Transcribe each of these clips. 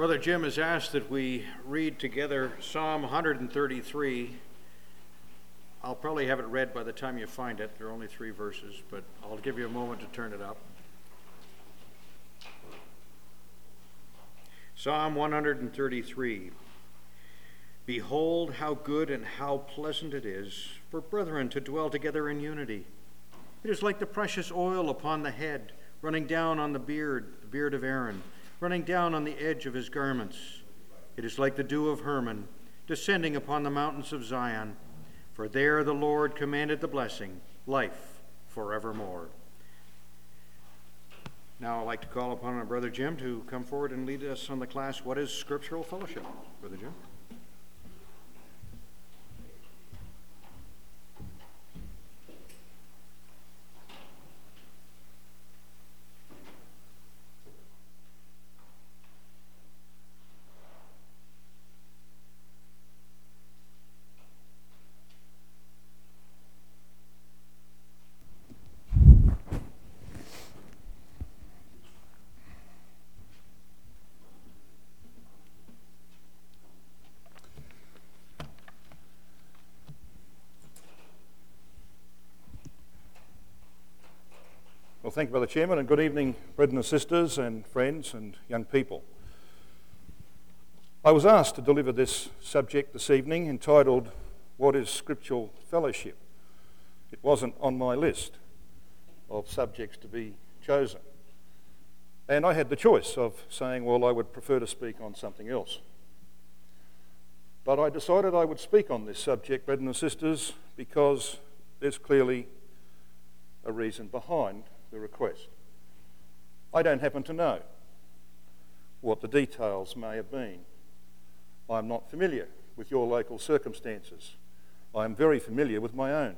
Brother Jim has asked that we read together Psalm 133. I'll probably have it read by the time you find it. There are only 3 verses, but I'll give you a moment to turn it up. Psalm 133. Behold, how good and how pleasant it is for brethren to dwell together in unity. It is like the precious oil upon the head, running down on the beard of Aaron, running down on the edge of his garments. It is like the dew of Hermon, descending upon the mountains of Zion. For there the Lord commanded the blessing, life forevermore. Now I'd like to call upon our Brother Jim to come forward and lead us on the class, What is Scriptural Fellowship? Brother Jim. Well, thank you, Brother Chairman, and good evening, brethren and sisters and friends and young people. I was asked to deliver this subject this evening entitled, What is Scriptural Fellowship? It wasn't on my list of subjects to be chosen. And I had the choice of saying, well, I would prefer to speak on something else. But I decided I would speak on this subject, brethren and sisters, because there's clearly a reason behind the request. I don't happen to know what the details may have been. I'm not familiar with your local circumstances. I'm very familiar with my own.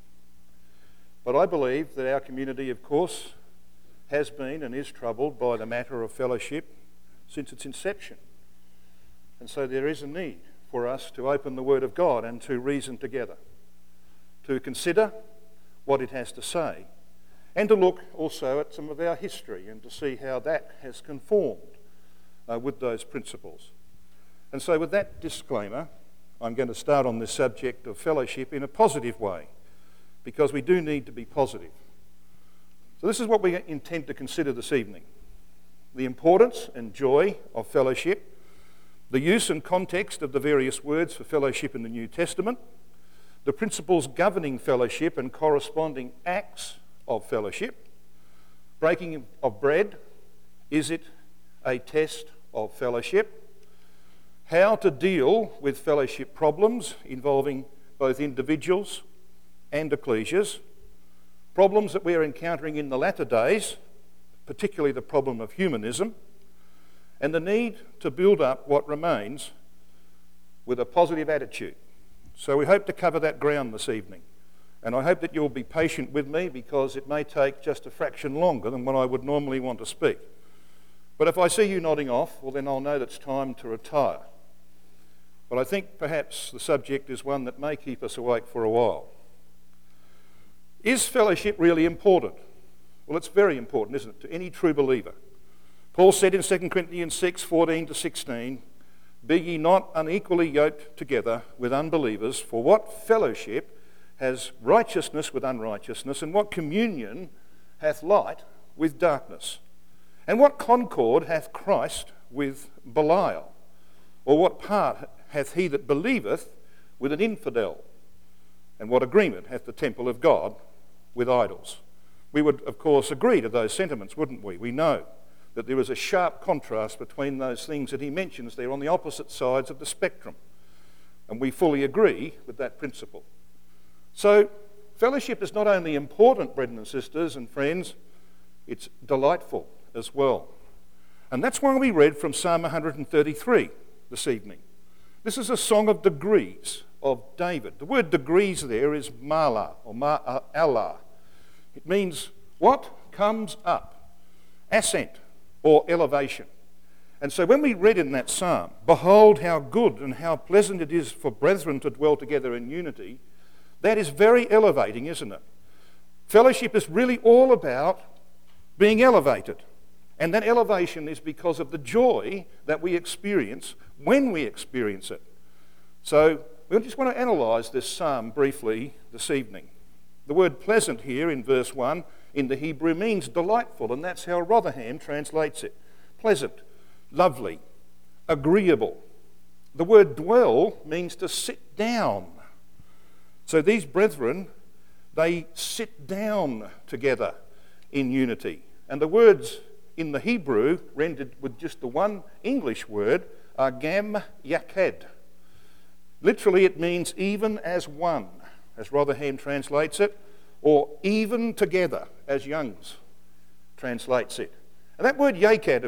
But I believe that our community, of course, has been and is troubled by the matter of fellowship since its inception. And so there is a need for us to open the Word of God and to reason together, to consider what it has to say, and to look also at some of our history and to see how that has conformed with those principles. And so with that disclaimer, I'm going to start on this subject of fellowship in a positive way, because we do need to be positive. So this is what we intend to consider this evening: the importance and joy of fellowship, the use and context of the various words for fellowship in the New Testament, the principles governing fellowship and corresponding acts of fellowship, breaking of bread, is it a test of fellowship? How to deal with fellowship problems involving both individuals and ecclesias, problems that we are encountering in the latter days, particularly the problem of humanism, and the need to build up what remains with a positive attitude. So we hope to cover that ground this evening. And I hope that you'll be patient with me, because it may take just a fraction longer than what I would normally want to speak. But if I see you nodding off, well, then I'll know that it's time to retire. But I think perhaps the subject is one that may keep us awake for a while. Is fellowship really important? Well, it's very important, isn't it, to any true believer. Paul said in 2 Corinthians 6:14-16, "Be ye not unequally yoked together with unbelievers, for what fellowship has righteousness with unrighteousness, and what communion hath light with darkness? And what concord hath Christ with Belial? Or what part hath he that believeth with an infidel? And what agreement hath the temple of God with idols?" We would, of course, agree to those sentiments, wouldn't we? We know that there is a sharp contrast between those things that he mentions there on the opposite sides of the spectrum. And we fully agree with that principle. So, fellowship is not only important, brethren and sisters and friends, it's delightful as well. And that's why we read from Psalm 133 this evening. This is a song of degrees of David. The word degrees there is ma'ala or ma'ala. It means what comes up, ascent or elevation. And so when we read in that psalm, "Behold how good and how pleasant it is for brethren to dwell together in unity," that is very elevating, isn't it? Fellowship is really all about being elevated. And that elevation is because of the joy that we experience when we experience it. So we just want to analyse this psalm briefly this evening. The word pleasant here in verse 1 in the Hebrew means delightful, and that's how Rotherham translates it. Pleasant, lovely, agreeable. The word dwell means to sit down. So these brethren, they sit down together in unity. And the words in the Hebrew, rendered with just the one English word, are gam yaked. Literally it means even as one, as Rotherham translates it, or even together, as Young's translates it. And that word yaked,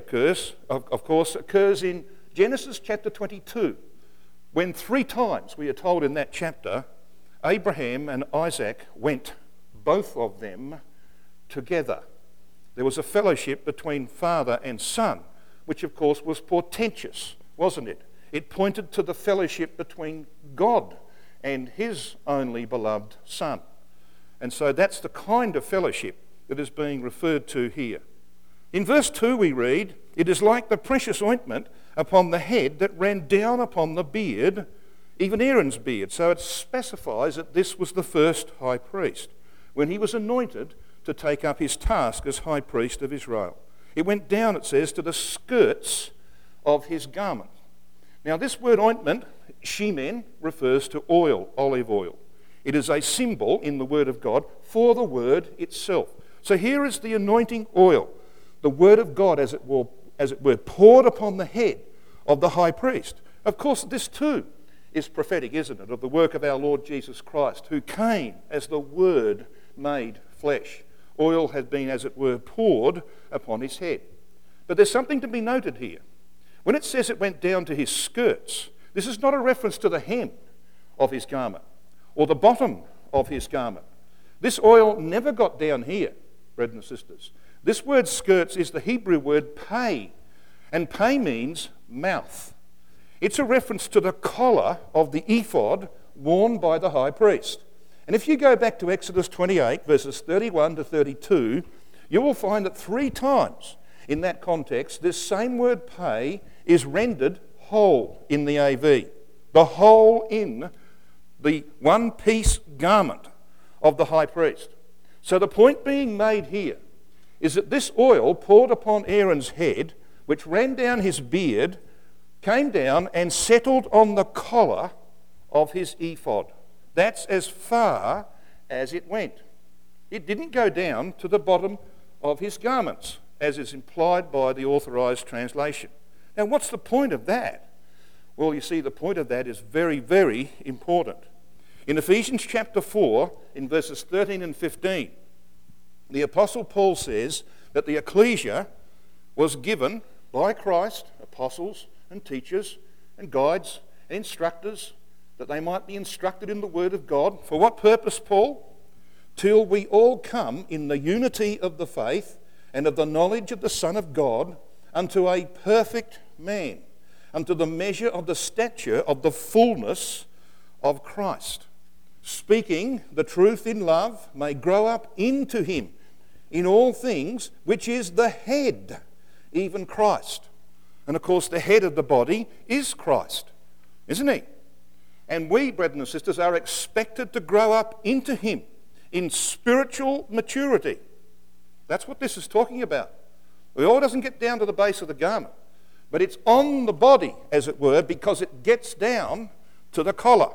of course, occurs in Genesis chapter 22, when 3 times we are told in that chapter, Abraham and Isaac went, both of them, together. There was a fellowship between father and son, which of course was portentous, wasn't it? It pointed to the fellowship between God and his only beloved son. And so that's the kind of fellowship that is being referred to here. In verse 2 we read, "It is like the precious ointment upon the head that ran down upon the beard, even Aaron's beard." So it specifies that this was the first high priest, when he was anointed to take up his task as high priest of Israel. It went down, it says, to the skirts of his garment. Now this word ointment, shemen, refers to oil, olive oil. It is a symbol in the Word of God for the Word itself. So here is the anointing oil, the Word of God, as it were, poured upon the head of the high priest. Of course, this too is prophetic, isn't it, of the work of our Lord Jesus Christ, who came as the Word made flesh. Oil had been, as it were, poured upon his head. But there's something to be noted here. When it says it went down to his skirts, this is not a reference to the hem of his garment or the bottom of his garment. This oil never got down here, brothers and sisters. This word skirts is the Hebrew word pay, and pay means mouth. It's a reference to the collar of the ephod worn by the high priest. And if you go back to Exodus 28, verses 31 to 32, you will find that 3 times in that context, this same word pay is rendered whole in the AV. The whole in the one-piece garment of the high priest. So the point being made here is that this oil poured upon Aaron's head, which ran down his beard, came down and settled on the collar of his ephod. That's as far as it went. It didn't go down to the bottom of his garments, as is implied by the authorised translation. Now, what's the point of that? Well, you see, the point of that is very, very important. In Ephesians chapter 4, in verses 13 and 15, the Apostle Paul says that the ecclesia was given by Christ, apostles and teachers and guides and instructors, that they might be instructed in the word of God. For what purpose, Paul? Till we all come in the unity of the faith and of the knowledge of the Son of God, unto a perfect man, unto the measure of the stature of the fullness of Christ. Speaking the truth in love, may grow up into him in all things, which is the head, even Christ. And of course the head of the body is Christ, isn't he? And we, brethren and sisters, are expected to grow up into him in spiritual maturity. That's what this is talking about. The oil doesn't get down to the base of the garment, but it's on the body, as it were, because it gets down to the collar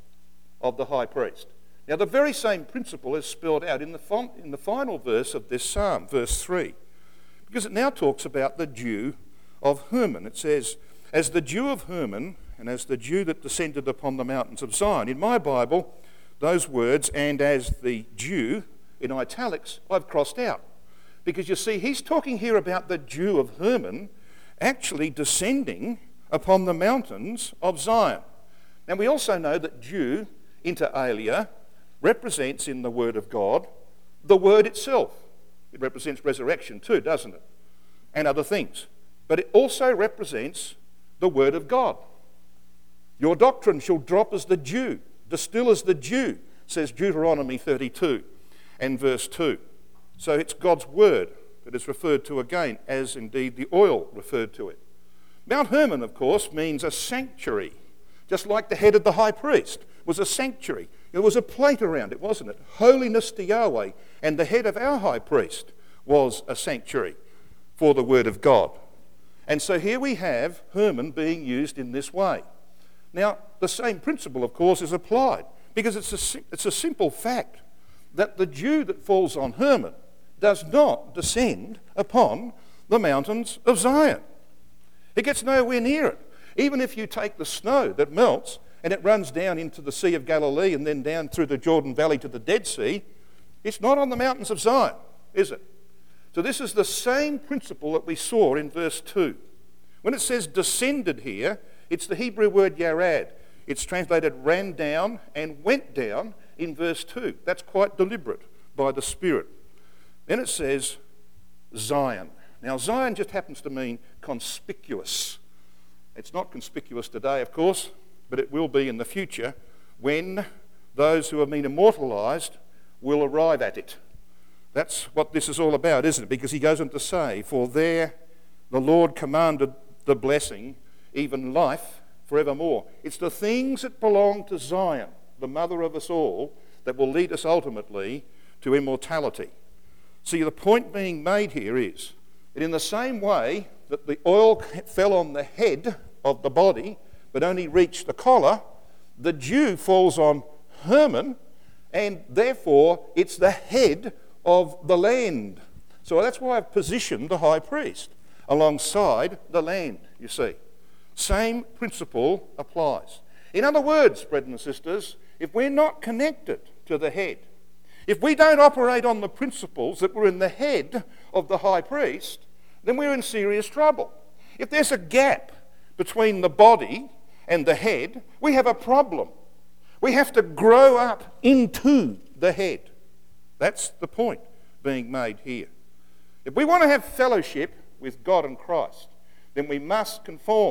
of the high priest. Now, the very same principle is spelled out in the final verse of this psalm, verse 3, because it now talks about the dew of Hermon. It says, "As the dew of Hermon, and as the dew that descended upon the mountains of Zion." In my Bible, those words, "and as the dew," in italics, I've crossed out. Because you see, he's talking here about the dew of Hermon actually descending upon the mountains of Zion. Now, we also know that dew, inter alia, represents in the Word of God the Word itself. It represents resurrection too, doesn't it? And other things. But it also represents the Word of God. "Your doctrine shall drop as the dew, distill as the dew," says Deuteronomy 32 and verse 2. So it's God's Word it is referred to again, as indeed the oil referred to it. Mount Hermon, of course, means a sanctuary, just like the head of the high priest was a sanctuary. There was a plate around it, wasn't it? Holiness to Yahweh, and the head of our high priest was a sanctuary for the word of God. And so here we have Hermon being used in this way. Now, the same principle, of course, is applied, because it's a simple fact that the dew that falls on Hermon does not descend upon the mountains of Zion. It gets nowhere near it. Even if you take the snow that melts and it runs down into the Sea of Galilee and then down through the Jordan Valley to the Dead Sea, it's not on the mountains of Zion, is it? So this is the same principle that we saw in verse 2. When it says descended here, it's the Hebrew word yarad. It's translated ran down and went down in verse 2. That's quite deliberate by the Spirit. Then it says Zion. Now Zion just happens to mean conspicuous. It's not conspicuous today, of course, but it will be in the future when those who have been immortalised will arrive at it. That's what this is all about, isn't it? Because he goes on to say, for there the Lord commanded the blessing, even life forevermore. It's the things that belong to Zion, the mother of us all, that will lead us ultimately to immortality. See, the point being made here is that in the same way that the oil fell on the head of the body but only reached the collar, the dew falls on Hermon, and therefore it's the head of the land. So that's why I've positioned the high priest alongside the land, you see. Same principle applies. In other words, brethren and sisters, if we're not connected to the head, if we don't operate on the principles that were in the head of the high priest, then we're in serious trouble. If there's a gap between the body and the head, we have a problem. We have to grow up into the head. That's the point being made here. If we want to have fellowship with God and Christ, then we must conform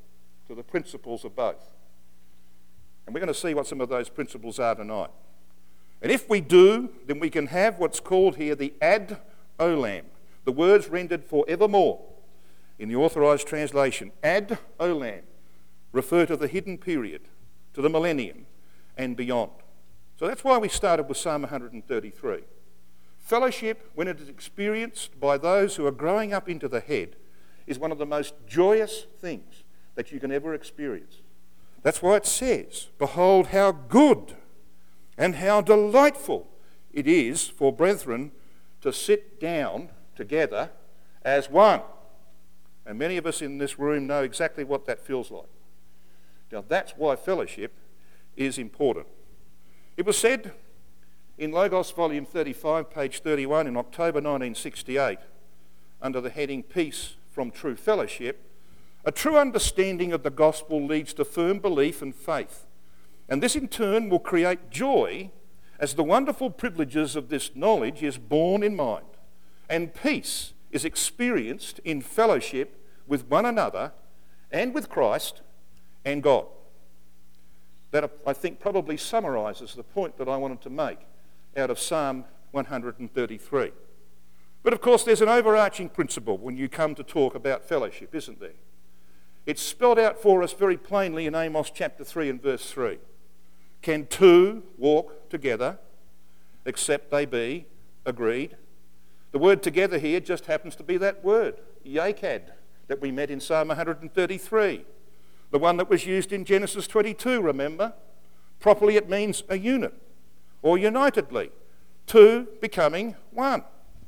to the principles of both. And we're going to see what some of those principles are tonight. And if we do, then we can have what's called here the ad olam. The words rendered forevermore in the authorised translation, ad olam, refer to the hidden period, to the millennium and beyond. So that's why we started with Psalm 133. Fellowship, when it is experienced by those who are growing up into the head, is one of the most joyous things that you can ever experience. That's why it says, behold how good and how delightful it is for brethren to sit down together as one. And many of us in this room know exactly what that feels like. Now that's why fellowship is important. It was said in Logos volume 35, page 31 in October 1968, under the heading Peace from True Fellowship, a true understanding of the gospel leads to firm belief and faith. And this in turn will create joy as the wonderful privileges of this knowledge is borne in mind. And peace is experienced in fellowship with one another and with Christ and God. That, I think, probably summarises the point that I wanted to make out of Psalm 133. But of course there's an overarching principle when you come to talk about fellowship, isn't there? It's spelled out for us very plainly in Amos chapter 3 and verse 3. Can two walk together except they be agreed? The word together here just happens to be that word, yakad, that we met in Psalm 133. The one that was used in Genesis 22, remember? Properly it means a unit, or unitedly, two becoming one.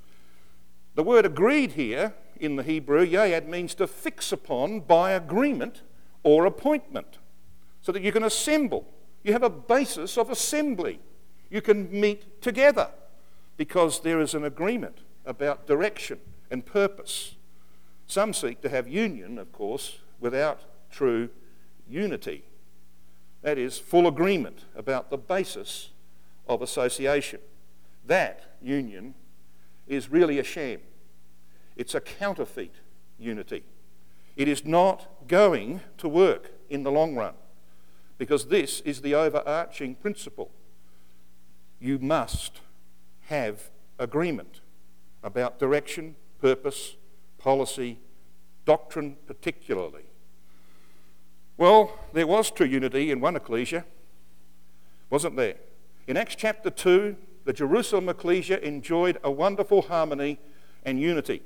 The word agreed here in the Hebrew, yayad, means to fix upon by agreement or appointment, so that you can assemble. You have a basis of assembly. You can meet together because there is an agreement about direction and purpose. Some seek to have union, of course, without true unity. That is, full agreement about the basis of association. That union is really a sham. It's a counterfeit unity. It is not going to work in the long run, because this is the overarching principle. You must have agreement about direction purpose, policy, doctrine particularly. Well, there was true unity in one ecclesia, wasn't there? In Acts chapter 2, the Jerusalem ecclesia enjoyed a wonderful harmony and unity.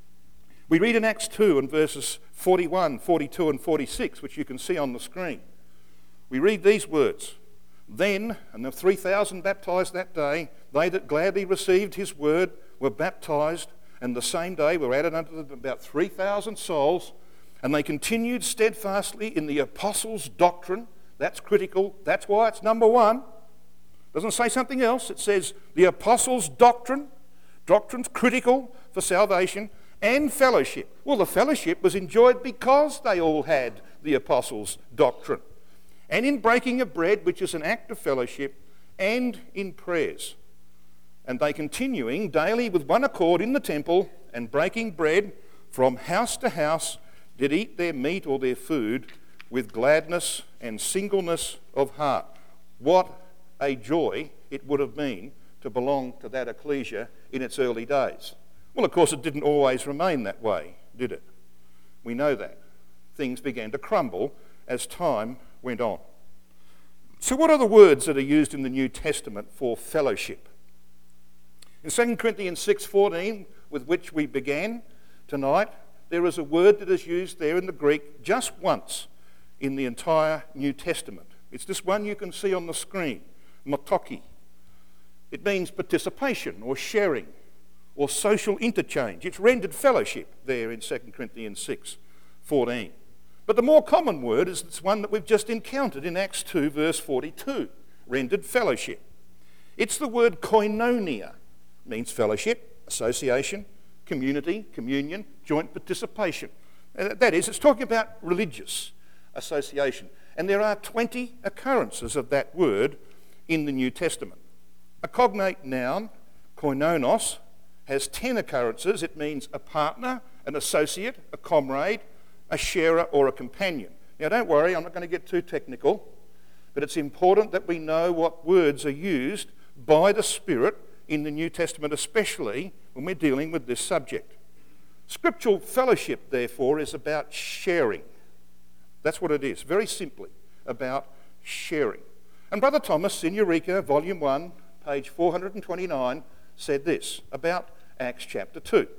We read in Acts 2 and verses 41, 42 and 46, which you can see on the screen. We read these words, "Then, and the 3,000 baptized that day, they that gladly received his word were baptized, and the same day were added unto them about 3,000 souls, and they continued steadfastly in the apostles' doctrine." That's critical. That's why it's number one. Doesn't say something else. It says the apostles' doctrine. Doctrine's critical for salvation. And fellowship. Well, the fellowship was enjoyed because they all had the apostles' doctrine. And in breaking of bread, which is an act of fellowship, and in prayers. And they continuing daily with one accord in the temple, and breaking bread from house to house, did eat their meat or their food with gladness and singleness of heart. What a joy it would have been to belong to that ecclesia in its early days. Well, of course, it didn't always remain that way, did it? We know that. Things began to crumble as time went on. So what are the words that are used in the New Testament for fellowship? In 2 Corinthians 6:14, with which we began tonight, there is a word that is used there in the Greek just once in the entire New Testament. It's this one you can see on the screen, motoki. It means participation or sharing or social interchange. It's rendered fellowship there in 2 Corinthians 6:14. But the more common word is this one that we've just encountered in Acts 2 verse 42, rendered fellowship. It's the word koinonia. It means fellowship, association, community, communion, joint participation. That is, it's talking about religious association. And there are 20 occurrences of that word in the New Testament. A cognate noun, koinonos, has 10 occurrences. It means a partner, an associate, a comrade, a sharer, or a companion. Now don't worry, I'm not going to get too technical, but it's important that we know what words are used by the Spirit in the New Testament, especially when we're dealing with this subject. Scriptural fellowship, therefore, is about sharing. That's what it is, very simply, about sharing. And Brother Thomas in Eureka, Volume 1, page 429, said this about Acts chapter 2.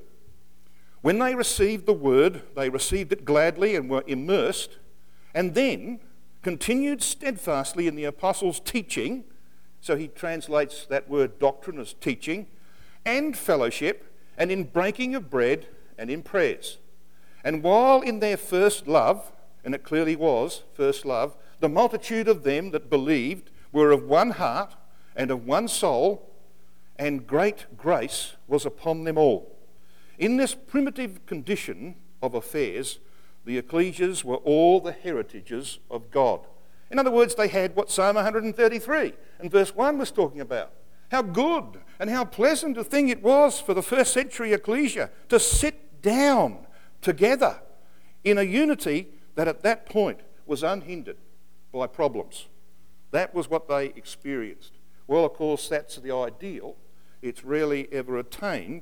When they received the word, they received it gladly and were immersed, and then continued steadfastly in the apostles' teaching. So he translates that word doctrine as teaching, and fellowship, and in breaking of bread, and in prayers. And while in their first love, and it clearly was first love, the multitude of them that believed were of one heart and of one soul, and great grace was upon them all. In this primitive condition of affairs, the ecclesias were all the heritages of God. In other words, they had what Psalm 133 and verse 1 was talking about. How good and how pleasant a thing it was for the first century ecclesia to sit down together in a unity that at that point was unhindered by problems. That was what they experienced. Well, of course, that's the ideal. It's rarely ever attained,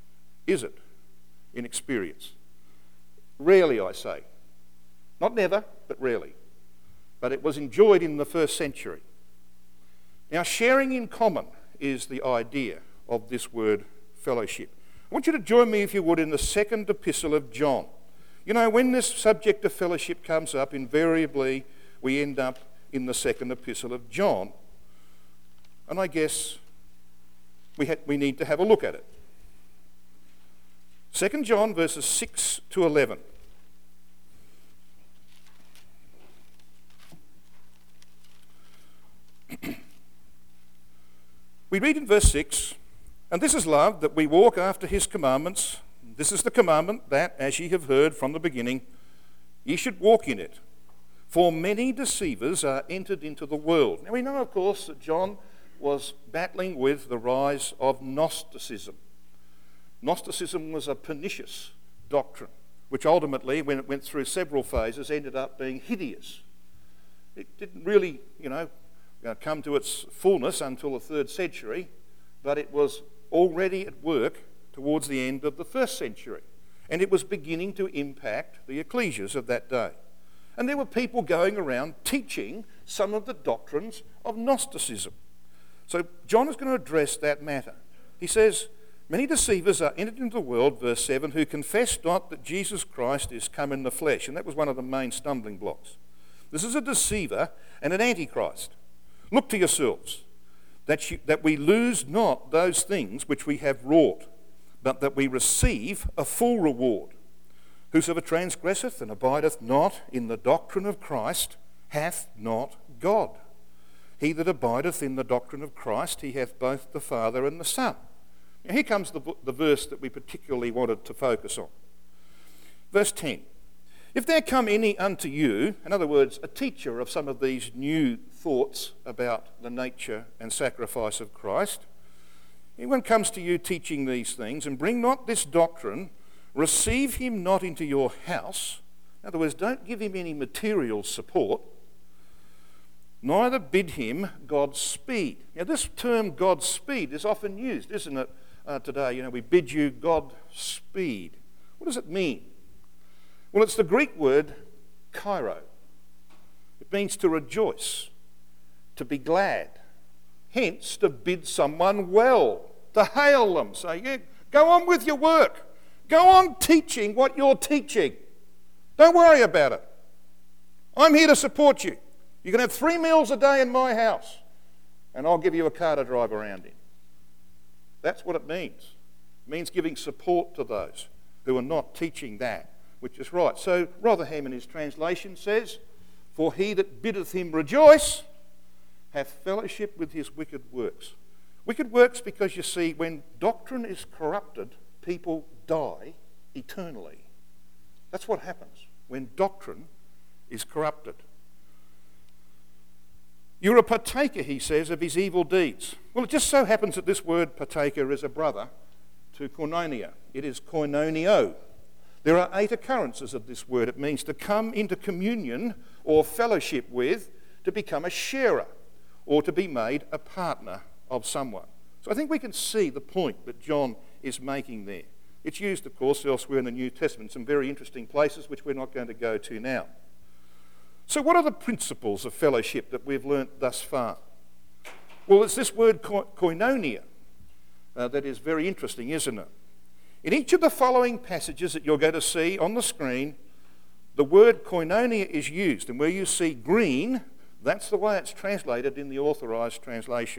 is it, in experience? Rarely, I say. Not never, but rarely. But it was enjoyed in the first century. Now, sharing in common is the idea of this word fellowship. I want you to join me, if you would, in the second epistle of John. You know, when this subject of fellowship comes up, invariably we end up in the second epistle of John. And I guess we need to have a look at it. 2 John verses 6 to 11. We read in verse 6, "And this is love, that we walk after his commandments. This is the commandment, that, as ye have heard from the beginning, ye should walk in it. For many deceivers are entered into the world." Now we know, of course, that John was battling with the rise of Gnosticism. Gnosticism was a pernicious doctrine, which ultimately, when it went through several phases, ended up being hideous. It didn't really, come to its fullness until the 3rd century, but it was already at work towards the end of the first century, and it was beginning to impact the ecclesias of that day. And there were people going around teaching some of the doctrines of Gnosticism. So John is going to address that matter. He says, many deceivers are entered into the world, verse 7, who confess not that Jesus Christ is come in the flesh. And that was one of the main stumbling blocks. This is a deceiver and an antichrist. Look to yourselves, that we lose not those things which we have wrought, but that we receive a full reward. Whosoever transgresseth and abideth not in the doctrine of Christ hath not God. He that abideth in the doctrine of Christ, he hath both the Father and the Son. Now here comes the verse that we particularly wanted to focus on. Verse 10. If there come any unto you, in other words, a teacher of some of these new thoughts about the nature and sacrifice of Christ, anyone comes to you teaching these things, and bring not this doctrine, receive him not into your house. In other words, don't give him any material support, neither bid him Godspeed. Now this term Godspeed is often used, isn't it, today? We bid you Godspeed. What does it mean? Well, it's the Greek word kairo. It means to rejoice, to be glad, hence to bid someone well, to hail them, say, yeah, go on with your work. Go on teaching what you're teaching. Don't worry about it. I'm here to support you. You can have 3 meals a day in my house, and I'll give you a car to drive around in. That's what it means. It means giving support to those who are not teaching that which is right. So Rotherham in his translation says, for he that biddeth him rejoice hath fellowship with his wicked works. Wicked works because, you see, when doctrine is corrupted, people die eternally. That's what happens when doctrine is corrupted. You're a partaker, he says, of his evil deeds. Well, it just so happens that this word partaker is a brother to koinonia. It is koinonio. There are 8 occurrences of this word. It means to come into communion or fellowship with, to become a sharer, or to be made a partner of someone. So I think we can see the point that John is making there. It's used, of course, elsewhere in the New Testament, some very interesting places which we're not going to go to now. So what are the principles of fellowship that we've learnt thus far? Well, it's this word koinonia that is very interesting, isn't it? In each of the following passages that you're going to see on the screen, the word koinonia is used, and where you see green, that's the way it's translated in the authorised translation.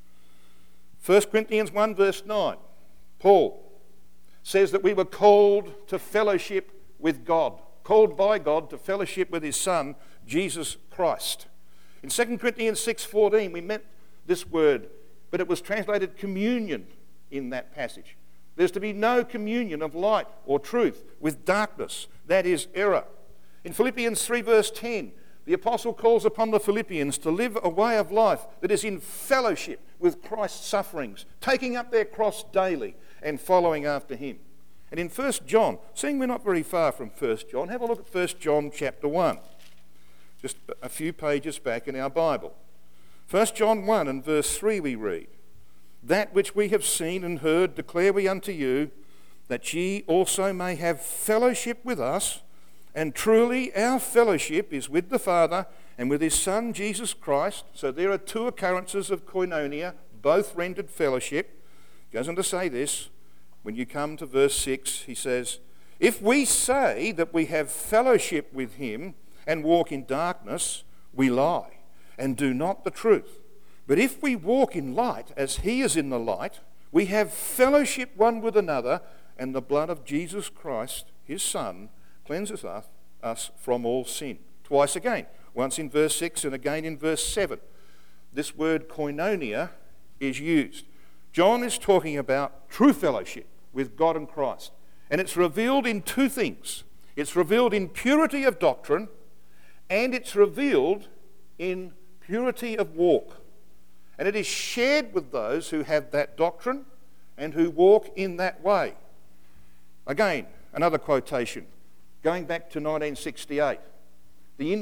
1 Corinthians 1 verse 9, Paul says that we were called to fellowship with God, called by God to fellowship with his Son, Jesus Christ. In 2 Corinthians 6:14, we met this word, but it was translated communion in that passage. There's to be no communion of light or truth with darkness, that is error. In Philippians 3 verse 10, the apostle calls upon the Philippians to live a way of life that is in fellowship with Christ's sufferings, taking up their cross daily and following after him. And in 1 John, seeing we're not very far from 1 John, have a look at 1 John chapter 1, just a few pages back in our Bible. 1 John 1 and verse 3 we read, that which we have seen and heard declare we unto you, that ye also may have fellowship with us. And truly our fellowship is with the Father and with his Son Jesus Christ. So there are 2 occurrences of koinonia, both rendered fellowship. He goes on to say this, when you come to verse 6, he says, if we say that we have fellowship with him and walk in darkness, we lie and do not the truth. But if we walk in light as he is in the light, we have fellowship one with another, and the blood of Jesus Christ, his Son, cleanses us from all sin. Twice again, once in verse 6 and again in verse 7. This word koinonia is used. John is talking about true fellowship with God and Christ. And it's revealed in 2 things. It's revealed in purity of doctrine, and it's revealed in purity of walk. And it is shared with those who have that doctrine and who walk in that way. Again, another quotation, going back to 1968, the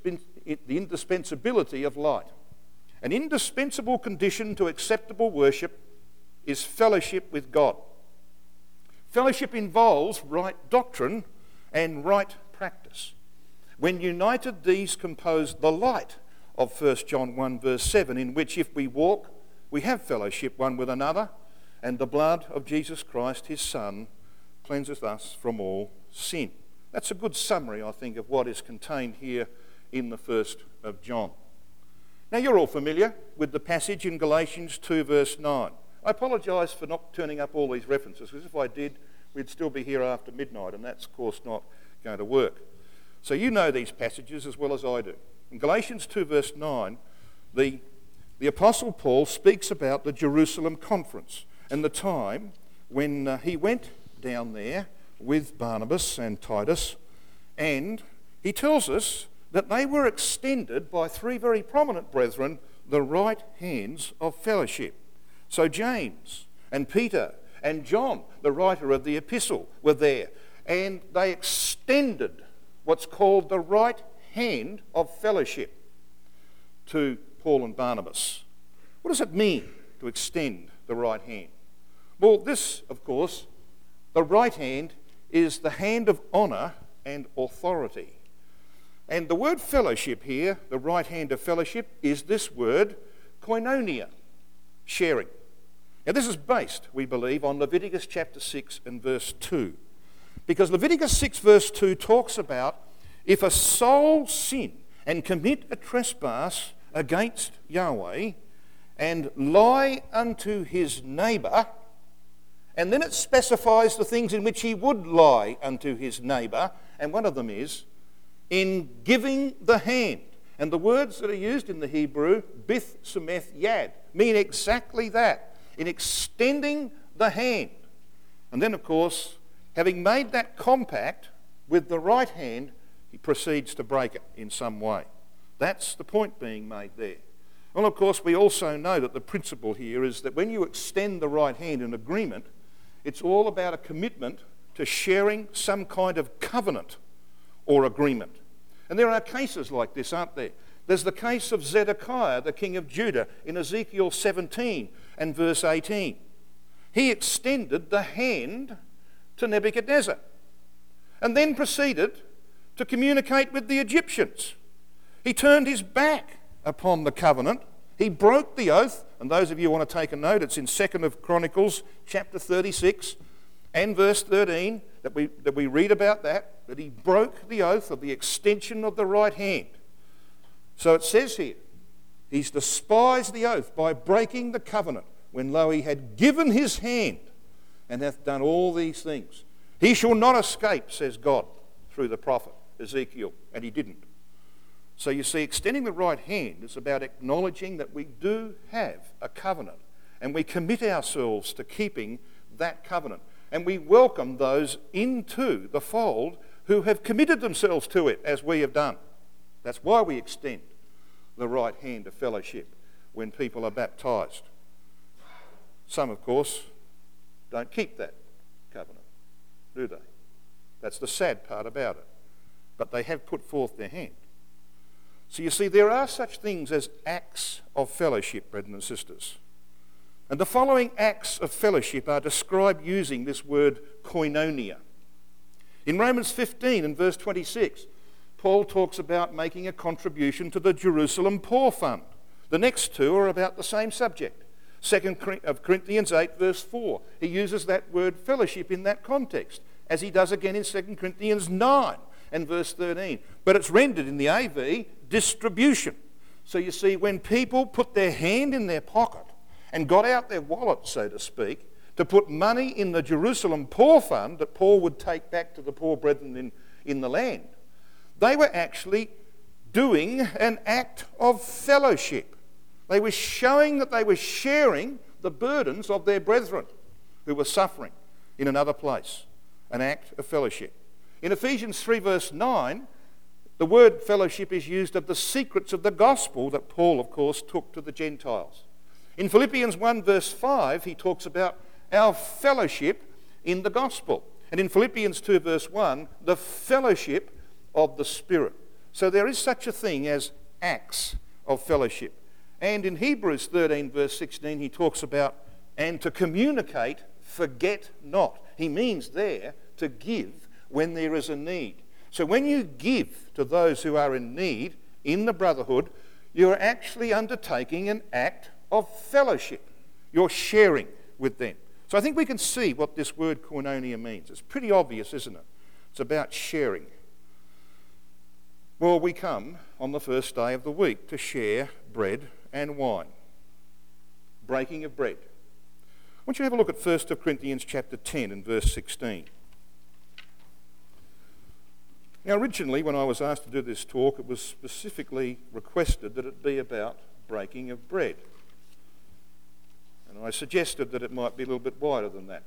indispensability of light. An indispensable condition to acceptable worship is fellowship with God. Fellowship involves right doctrine and right practice. When united, these compose the light of 1 John 1 verse 7, in which if we walk, we have fellowship one with another, and the blood of Jesus Christ, his Son, cleanseth us from all sin. That's a good summary, I think, of what is contained here in the 1st of John. Now, you're all familiar with the passage in Galatians 2 verse 9. I apologise for not turning up all these references, because if I did, we'd still be here after midnight, and that's, of course, not going to work. So you know these passages as well as I do. In Galatians 2 verse 9, the Apostle Paul speaks about the Jerusalem conference and the time when he went down there with Barnabas and Titus, and he tells us that they were extended by three very prominent brethren the right hands of fellowship. So James and Peter and John, the writer of the epistle, were there, and they extended what's called the right hand of fellowship to Paul and Barnabas. What does it mean to extend the right hand? Well, this, of course, the right hand is the hand of honour and authority. And the word fellowship here, the right hand of fellowship, is this word koinonia, sharing. Now this is based, we believe, on Leviticus chapter 6 and verse 2. Because Leviticus 6 verse 2 talks about if a soul sin and commit a trespass against Yahweh and lie unto his neighbour, and then it specifies the things in which he would lie unto his neighbour, and one of them is in giving the hand. And the words that are used in the Hebrew, bith sumeth yad, mean exactly that, in extending the hand. And then, of course, having made that compact with the right hand, he proceeds to break it in some way. That's the point being made there. Well, of course, we also know that the principle here is that when you extend the right hand in agreement, it's all about a commitment to sharing some kind of covenant or agreement. And there are cases like this, aren't there? There's the case of Zedekiah, the king of Judah, in Ezekiel 17 and verse 18. He extended the hand to Nebuchadnezzar and then proceeded to communicate with the Egyptians. He turned his back upon the covenant. He broke the oath, and those of you who want to take a note, it's in 2nd Chronicles chapter 36 and verse 13 that we read about that he broke the oath of the extension of the right hand. So it says here, he's despised the oath by breaking the covenant, when lo, he had given his hand and hath done all these things. He shall not escape, says God, through the prophet Ezekiel, and he didn't. So you see, extending the right hand is about acknowledging that we do have a covenant, and we commit ourselves to keeping that covenant. And we welcome those into the fold who have committed themselves to it, as we have done. That's why we extend the right hand of fellowship when people are baptised. Some, of course, don't keep that covenant, do they? That's the sad part about it. But they have put forth their hand. So you see, there are such things as acts of fellowship, brethren and sisters. And the following acts of fellowship are described using this word koinonia. In Romans 15 and verse 26, Paul talks about making a contribution to the Jerusalem Poor Fund. The next two are about the same subject. 2 Corinthians 8 verse 4, he uses that word fellowship in that context, as he does again in 2 Corinthians 9 and verse 13. But it's rendered in the AV distribution. So you see, when people put their hand in their pocket and got out their wallet, so to speak, to put money in the Jerusalem Poor Fund that Paul would take back to the poor brethren in the land, they were actually doing an act of fellowship. They were showing that they were sharing the burdens of their brethren who were suffering in another place. An act of fellowship. In Ephesians 3 verse 9, the word fellowship is used of the secrets of the gospel that Paul, of course, took to the Gentiles. In Philippians 1 verse 5, he talks about our fellowship in the gospel. And in Philippians 2 verse 1, the fellowship of the Spirit. So there is such a thing as acts of fellowship. And in Hebrews 13 verse 16, he talks about and to communicate Forget not. He means there to give when there is a need. So when you give to those who are in need in the brotherhood, you're actually undertaking an act of fellowship. You're sharing with them. So I think we can see what this word koinonia means. It's pretty obvious, isn't it? It's about sharing. Well, we come on the first day of the week to share bread and wine. Breaking of bread. I want you to have a look at 1 Corinthians chapter 10 and verse 16. Now, originally, when I was asked to do this talk, it was specifically requested that it be about breaking of bread. And I suggested that it might be a little bit wider than that.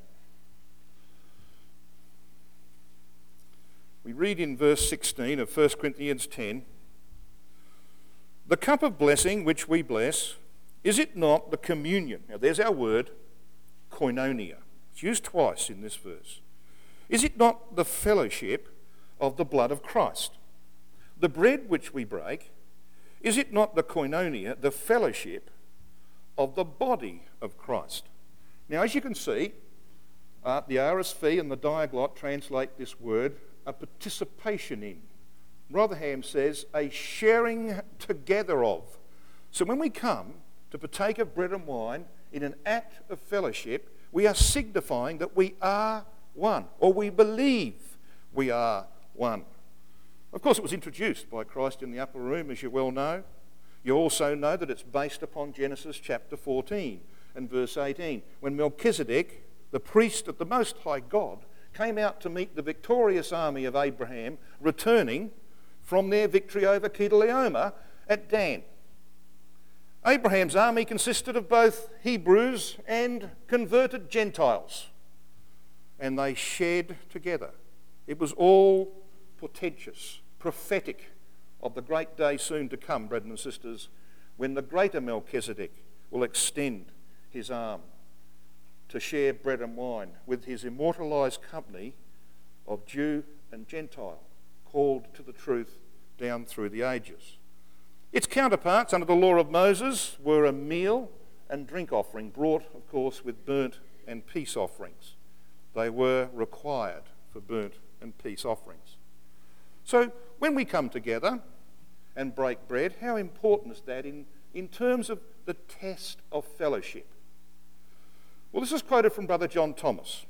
We read in verse 16 of 1 Corinthians 10, "The cup of blessing which we bless, is it not the communion?" Now there's our word, koinonia. It's used twice in this verse. "Is it not the fellowship of the blood of Christ? The bread which we break, is it not the koinonia, the fellowship of the body of Christ?" Now, as you can see, the RSV and the Diaglott translate this word a participation in. Rotherham says a sharing together of. So when we come to partake of bread and wine in an act of fellowship, we are signifying that we are one, or we believe we are one. Of course, it was introduced by Christ in the upper room, as you well know. You also know that it's based upon Genesis chapter 14 and verse 18, when Melchizedek, the priest of the Most High God, came out to meet the victorious army of Abraham, returning from their victory over Kedorlaomer at Dan. Abraham's army consisted of both Hebrews and converted Gentiles, and they shared together. It was all portentous, prophetic of the great day soon to come, brethren and sisters, when the greater Melchizedek will extend his arm to share bread and wine with his immortalised company of Jew and Gentile, called to the truth down through the ages. Its counterparts under the law of Moses were a meal and drink offering, brought, of course, with burnt and peace offerings. They were required for burnt and peace offerings. So when we come together and break bread, how important is that in terms of the test of fellowship? Well, this is quoted from Brother John Thomas.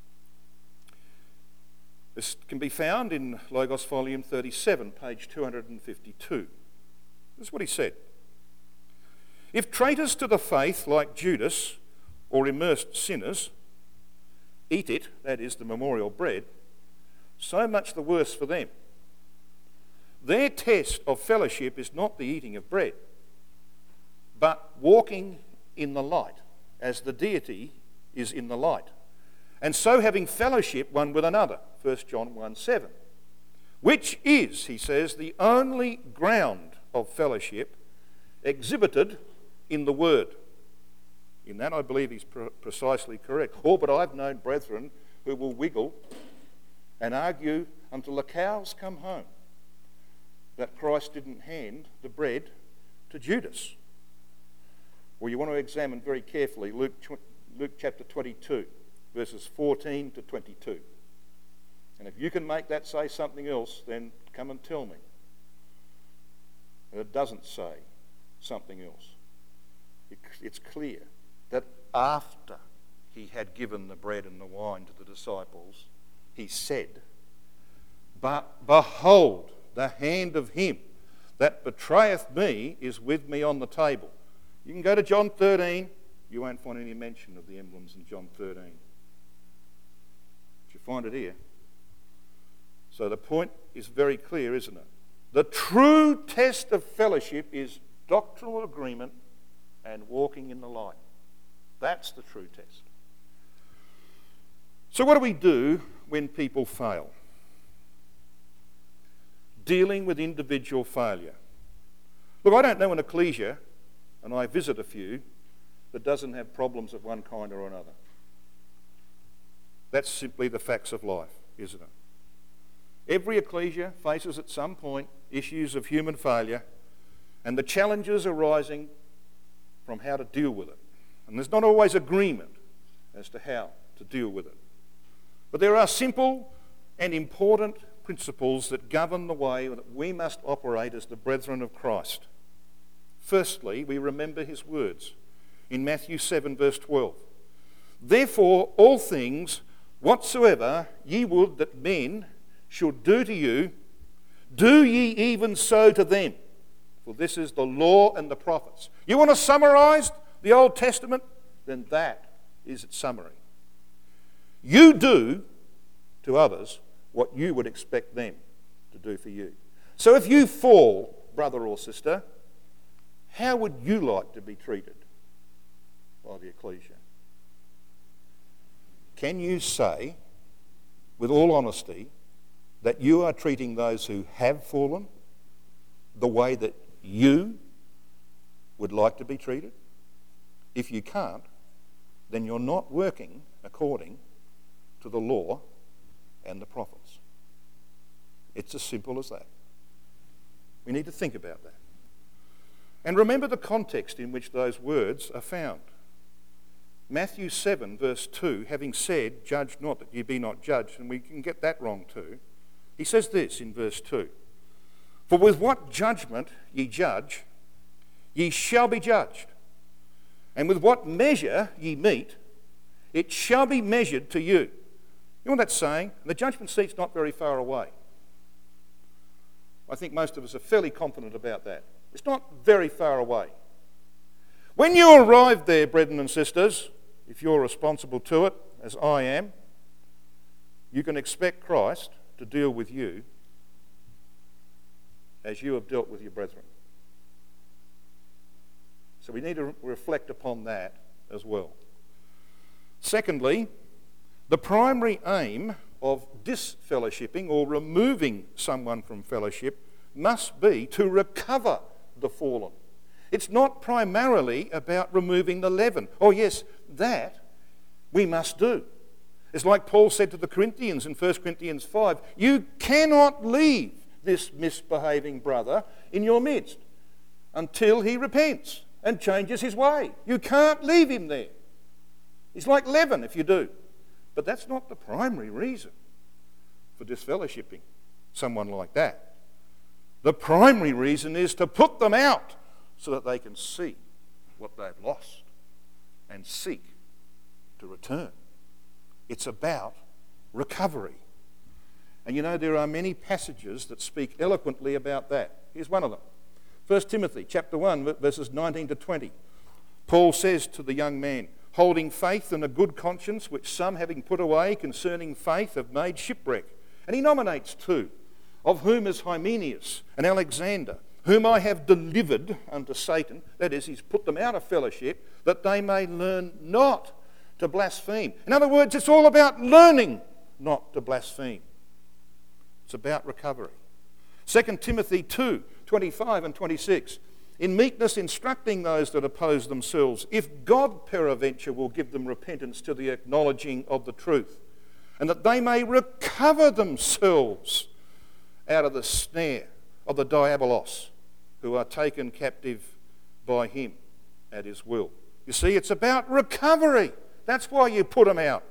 This can be found in Logos volume 37, page 252. This is what he said. "If traitors to the faith like Judas or immersed sinners eat it," that is the memorial bread, "so much the worse for them. Their test of fellowship is not the eating of bread, but walking in the light, as the deity is in the light, and so having fellowship one with another," 1 John 1:7, "which is," he says, "the only ground of fellowship exhibited in the word." In that I believe he's precisely correct. Oh, but I've known brethren who will wiggle and argue until the cows come home that Christ didn't hand the bread to Judas. Well, you want to examine very carefully Luke chapter 22, verses 14 to 22. And if you can make that say something else, then come and tell me. And it doesn't say something else. It's clear that after he had given the bread and the wine to the disciples, he said, "But behold, the hand of him that betrayeth me is with me on the table." You can go to John 13. You won't find any mention of the emblems in John 13. But you find it here. So the point is very clear, isn't it? The true test of fellowship is doctrinal agreement and walking in the light. That's the true test. So what do we do when people fail? Dealing with individual failure. Look, I don't know an ecclesia, and I visit a few, that doesn't have problems of one kind or another. That's simply the facts of life, isn't it? Every ecclesia faces at some point issues of human failure and the challenges arising from how to deal with it. And there's not always agreement as to how to deal with it. But there are simple and important principles that govern the way that we must operate as the brethren of Christ. Firstly, we remember his words in Matthew 7 verse 12. Therefore, all things whatsoever ye would that men should do to you, do ye even so to them. For this is the law and the prophets. You want to summarise the Old Testament? Then that is its summary. You do to others what you would expect them to do for you. So if you fall, brother or sister, how would you like to be treated by the ecclesia? Can you say, with all honesty, that you are treating those who have fallen the way that you would like to be treated? If you can't, then you're not working according to the law and the prophets. It's as simple as that. We need to think about that. And remember the context in which those words are found. Matthew 7 verse 2, having said, judge not that ye be not judged, and we can get that wrong too. He says this in verse 2, for with what judgment ye judge, ye shall be judged. And with what measure ye meet, it shall be measured to you. You know what that's saying? The judgment seat's not very far away. I think most of us are fairly confident about that. It's not very far away. When you arrive there, brethren and sisters, if you're responsible to it, as I am, you can expect Christ to deal with you as you have dealt with your brethren. So we need to reflect upon that as well. Secondly, the primary aim of disfellowshipping or removing someone from fellowship must be to recover the fallen. It's not primarily about removing the leaven. Oh yes, that we must do. It's like Paul said to the Corinthians in 1 Corinthians 5, you cannot leave this misbehaving brother in your midst until he repents and changes his way. You can't leave him there. He's like leaven if you do. But that's not the primary reason for disfellowshipping someone like that. The primary reason is to put them out so that they can see what they've lost and seek to return. It's about recovery. And you know, there are many passages that speak eloquently about that. Here's one of them. 1 Timothy chapter 1, verses 19 to 20. Paul says to the young man, holding faith and a good conscience, which some having put away concerning faith have made shipwreck. And he nominates two, of whom is Hymenaeus and Alexander, whom I have delivered unto Satan. That is, he's put them out of fellowship, that they may learn not to blaspheme. In other words, it's all about learning not to blaspheme. It's about recovery. 2 Timothy 2, 25 and 26. In meekness instructing those that oppose themselves, if God peradventure will give them repentance to the acknowledging of the truth, and that they may recover themselves out of the snare of the diabolos, who are taken captive by him at his will. You see, it's about recovery. That's why you put them out.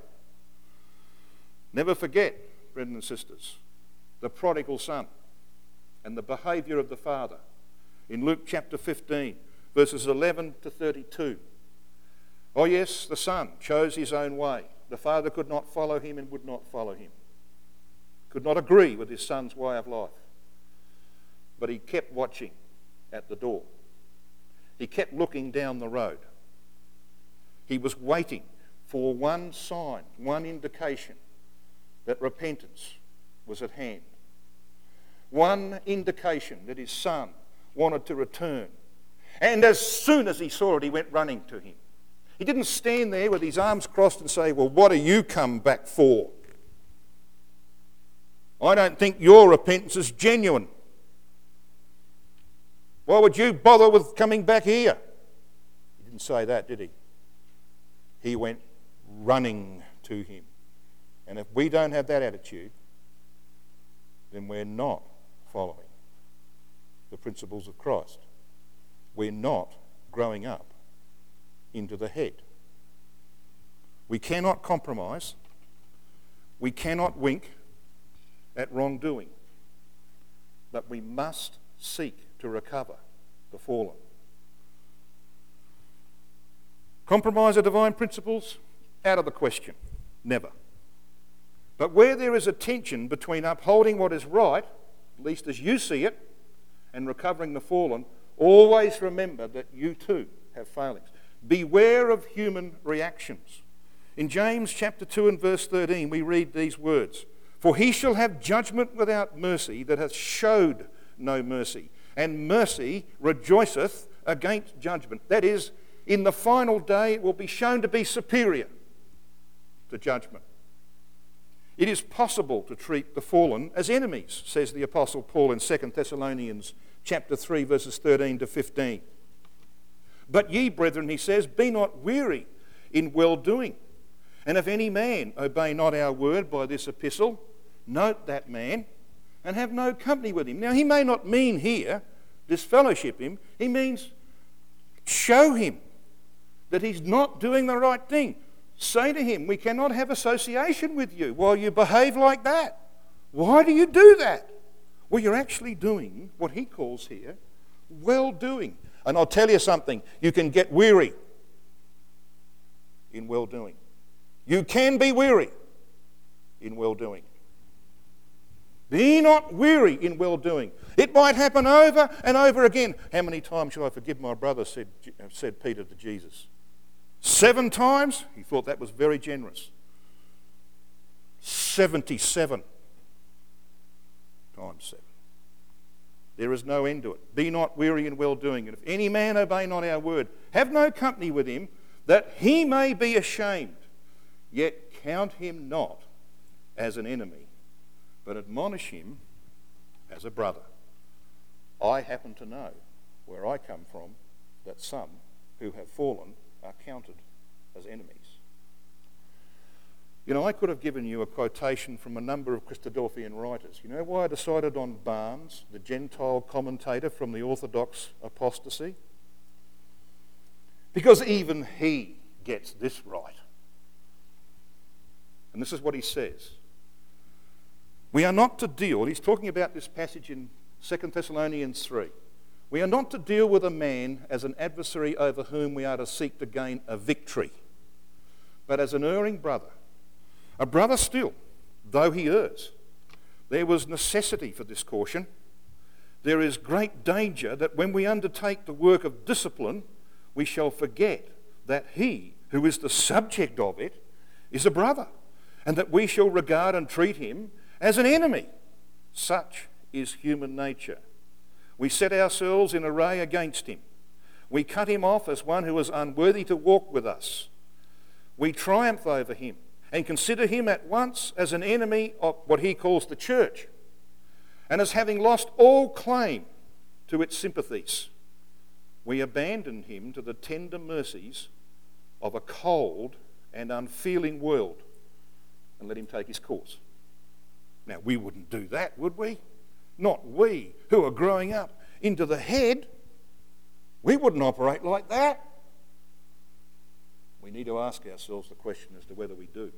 Never forget, brethren and sisters, the prodigal son and the behaviour of the father. In Luke chapter 15, verses 11 to 32. Oh yes, the son chose his own way. The father could not follow him and would not follow him. Could not agree with his son's way of life. But he kept watching at the door. He kept looking down the road. He was waiting for one sign, one indication that repentance was at hand. One indication that his son wanted to return. And as soon as he saw it, he went running to him. He didn't stand there with his arms crossed and say, well, what do you come back for? I don't think your repentance is genuine. Why would you bother with coming back here? He didn't say that, did he? He went running to him. And if we don't have that attitude, then we're not following the principles of Christ. We're not growing up into the head. We cannot compromise. We cannot wink at wrongdoing. But we must seek to recover the fallen. Compromise of divine principles? Out of the question. Never. But where there is a tension between upholding what is right, at least as you see it, and recovering the fallen, always remember that you too have failings. Beware of human reactions. In James chapter 2 and verse 13 we read these words, "For he shall have judgment without mercy that hath showed no mercy, and mercy rejoiceth against judgment." That is, in the final day it will be shown to be superior to judgment. It is possible to treat the fallen as enemies, says the Apostle Paul in 2 Thessalonians chapter 3 verses 13 to 15. "But ye, brethren," he says, "be not weary in well-doing. And if any man obey not our word by this epistle, note that man, and have no company with him." Now he may not mean here disfellowship him. He means show him that he's not doing the right thing. Say to him, "We cannot have association with you while you behave like that. Why do you do that?" Well, you're actually doing what he calls here well-doing. And I'll tell you something, you can get weary in well-doing. You can be weary in well-doing. Be not weary in well-doing. It might happen over and over again. "How many times shall I forgive my brother?" said Peter to Jesus. 7 times? He thought that was very generous. 77 times 7. There is no end to it. Be not weary in well-doing. And if any man obey not our word, have no company with him, that he may be ashamed. Yet count him not as an enemy, but admonish him as a brother. I happen to know, where I come from, that some who have fallen are counted as enemies. You know, I could have given you a quotation from a number of Christadelphian writers. You know why I decided on Barnes, the Gentile commentator from the Orthodox apostasy? Because even he gets this right. And this is what he says. We are not to deal, he's talking about this passage in 2 Thessalonians 3. We are not to deal with a man as an adversary over whom we are to seek to gain a victory, but as an erring brother. A brother still, though he errs. There was necessity for this caution. There is great danger that when we undertake the work of discipline, we shall forget that he who is the subject of it is a brother, and that we shall regard and treat him as an enemy. Such is human nature. We set ourselves in array against him. We cut him off as one who is unworthy to walk with us. We triumph over him and consider him at once as an enemy of what he calls the church, and as having lost all claim to its sympathies. We abandon him to the tender mercies of a cold and unfeeling world and let him take his course. Now, we wouldn't do that, would we? Not we, who are growing up into the head. We wouldn't operate like that. We need to ask ourselves the question as to whether we do.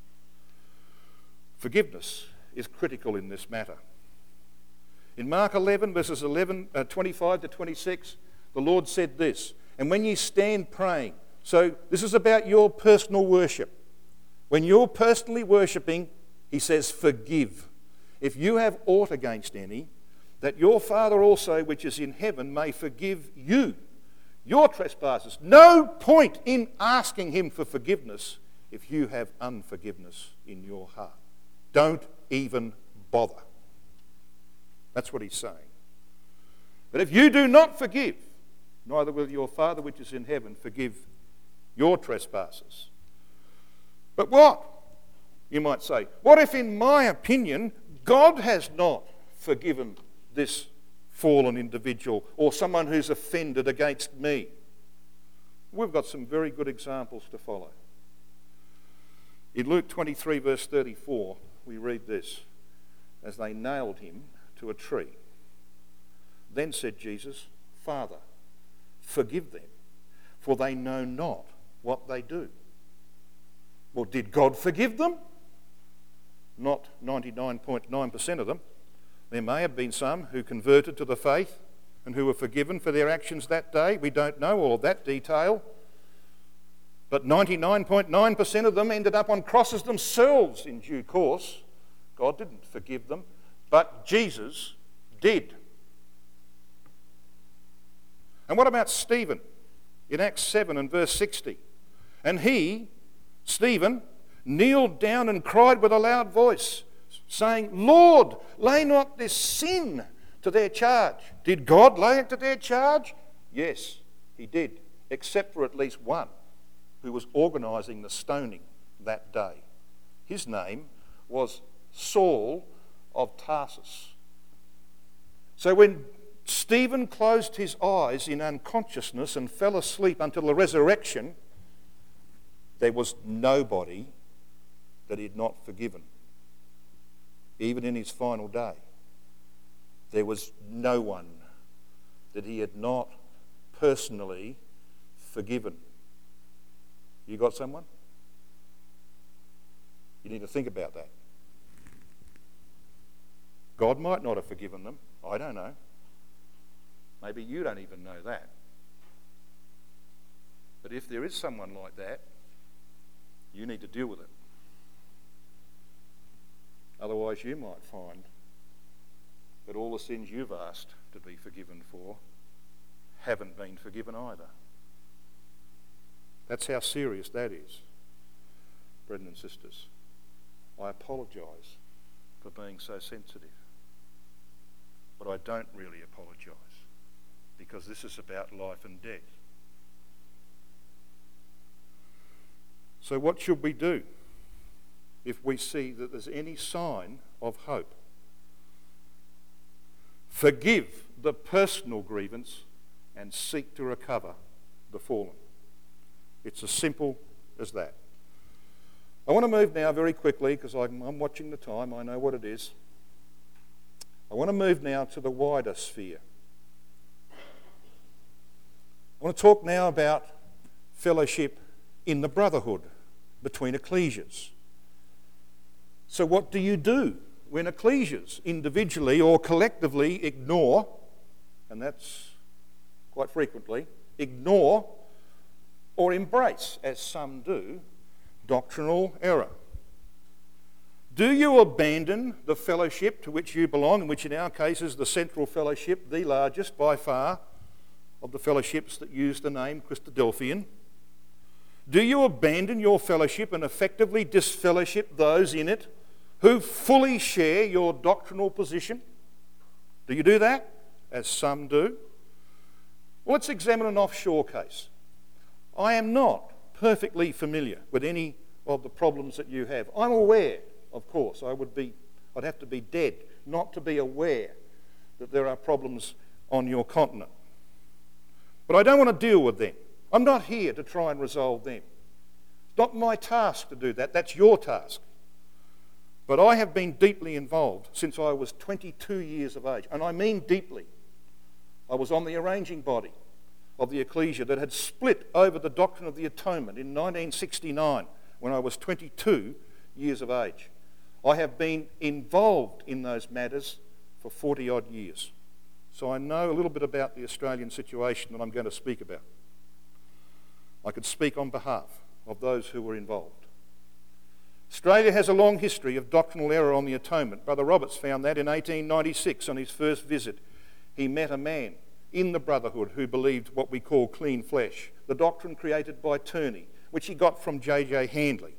Forgiveness is critical in this matter. In Mark 11, verses 25 to 26, the Lord said this, "And when ye stand praying," so this is about your personal worship. When you're personally worshipping, he says, "Forgive. If you have aught against any, that your Father also which is in heaven may forgive you your trespasses." No point in asking him for forgiveness if you have unforgiveness in your heart. Don't even bother. That's what he's saying. But if you do not forgive, neither will your Father which is in heaven forgive your trespasses. But what? You might say, what if in my opinion God has not forgiven this fallen individual or someone who's offended against me? We've got some very good examples to follow. In Luke 23 verse 34 we read this, "As they nailed him to a tree, then said Jesus, Father, forgive them, for they know not what they do." Well, did God forgive them? Not 99.9% of them. There may have been some who converted to the faith and who were forgiven for their actions that day. We don't know all of that detail. But 99.9% of them ended up on crosses themselves in due course. God didn't forgive them, but Jesus did. And what about Stephen in Acts 7 and verse 60? And he, Stephen, kneeled down and cried with a loud voice, saying, Lord, lay not this sin to their charge. Did God lay it to their charge? Yes, he did, except for at least one who was organising the stoning that day. His name was Saul of Tarsus. So when Stephen closed his eyes in unconsciousness and fell asleep until the resurrection, there was nobody that he had not forgiven. Even in his final day, there was no one that he had not personally forgiven. You got someone? You need to think about that. God might not have forgiven them. I don't know. Maybe you don't even know that. But if there is someone like that, you need to deal with it. Otherwise, you might find that all the sins you've asked to be forgiven for haven't been forgiven either. That's how serious that is, brethren and sisters. I apologise for being so sensitive. But I don't really apologise, because this is about life and death. So what should we do if we see that there's any sign of hope? Forgive the personal grievance and seek to recover the fallen. It's as simple as that. I want to move now very quickly, because I'm watching the time, I know what it is. I want to move now to the wider sphere. I want to talk now about fellowship in the brotherhood between ecclesias. So what do you do when ecclesias individually or collectively ignore, and that's quite frequently, ignore or embrace, as some do, doctrinal error? Do you abandon the fellowship to which you belong, which in our case is the Central Fellowship, the largest by far of the fellowships that use the name Christadelphian? Do you abandon your fellowship and effectively disfellowship those in it who fully share your doctrinal position? Do you do that, as some do? Well, let's examine an offshore case. I am not perfectly familiar with any of the problems that you have. I'm aware, of course, I'd have to be dead not to be aware that there are problems on your continent. But I don't want to deal with them. I'm not here to try and resolve them. It's not my task to do that. That's your task. But I have been deeply involved since I was 22 years of age. And I mean deeply. I was on the arranging body of the ecclesia that had split over the doctrine of the atonement in 1969 when I was 22 years of age. I have been involved in those matters for 40 odd years. So I know a little bit about the Australian situation that I'm going to speak about. I could speak on behalf of those who were involved. Australia has a long history of doctrinal error on the atonement. Brother Roberts found that in 1896 on his first visit. He met a man in the brotherhood who believed what we call clean flesh, the doctrine created by Turney, which he got from J.J. Handley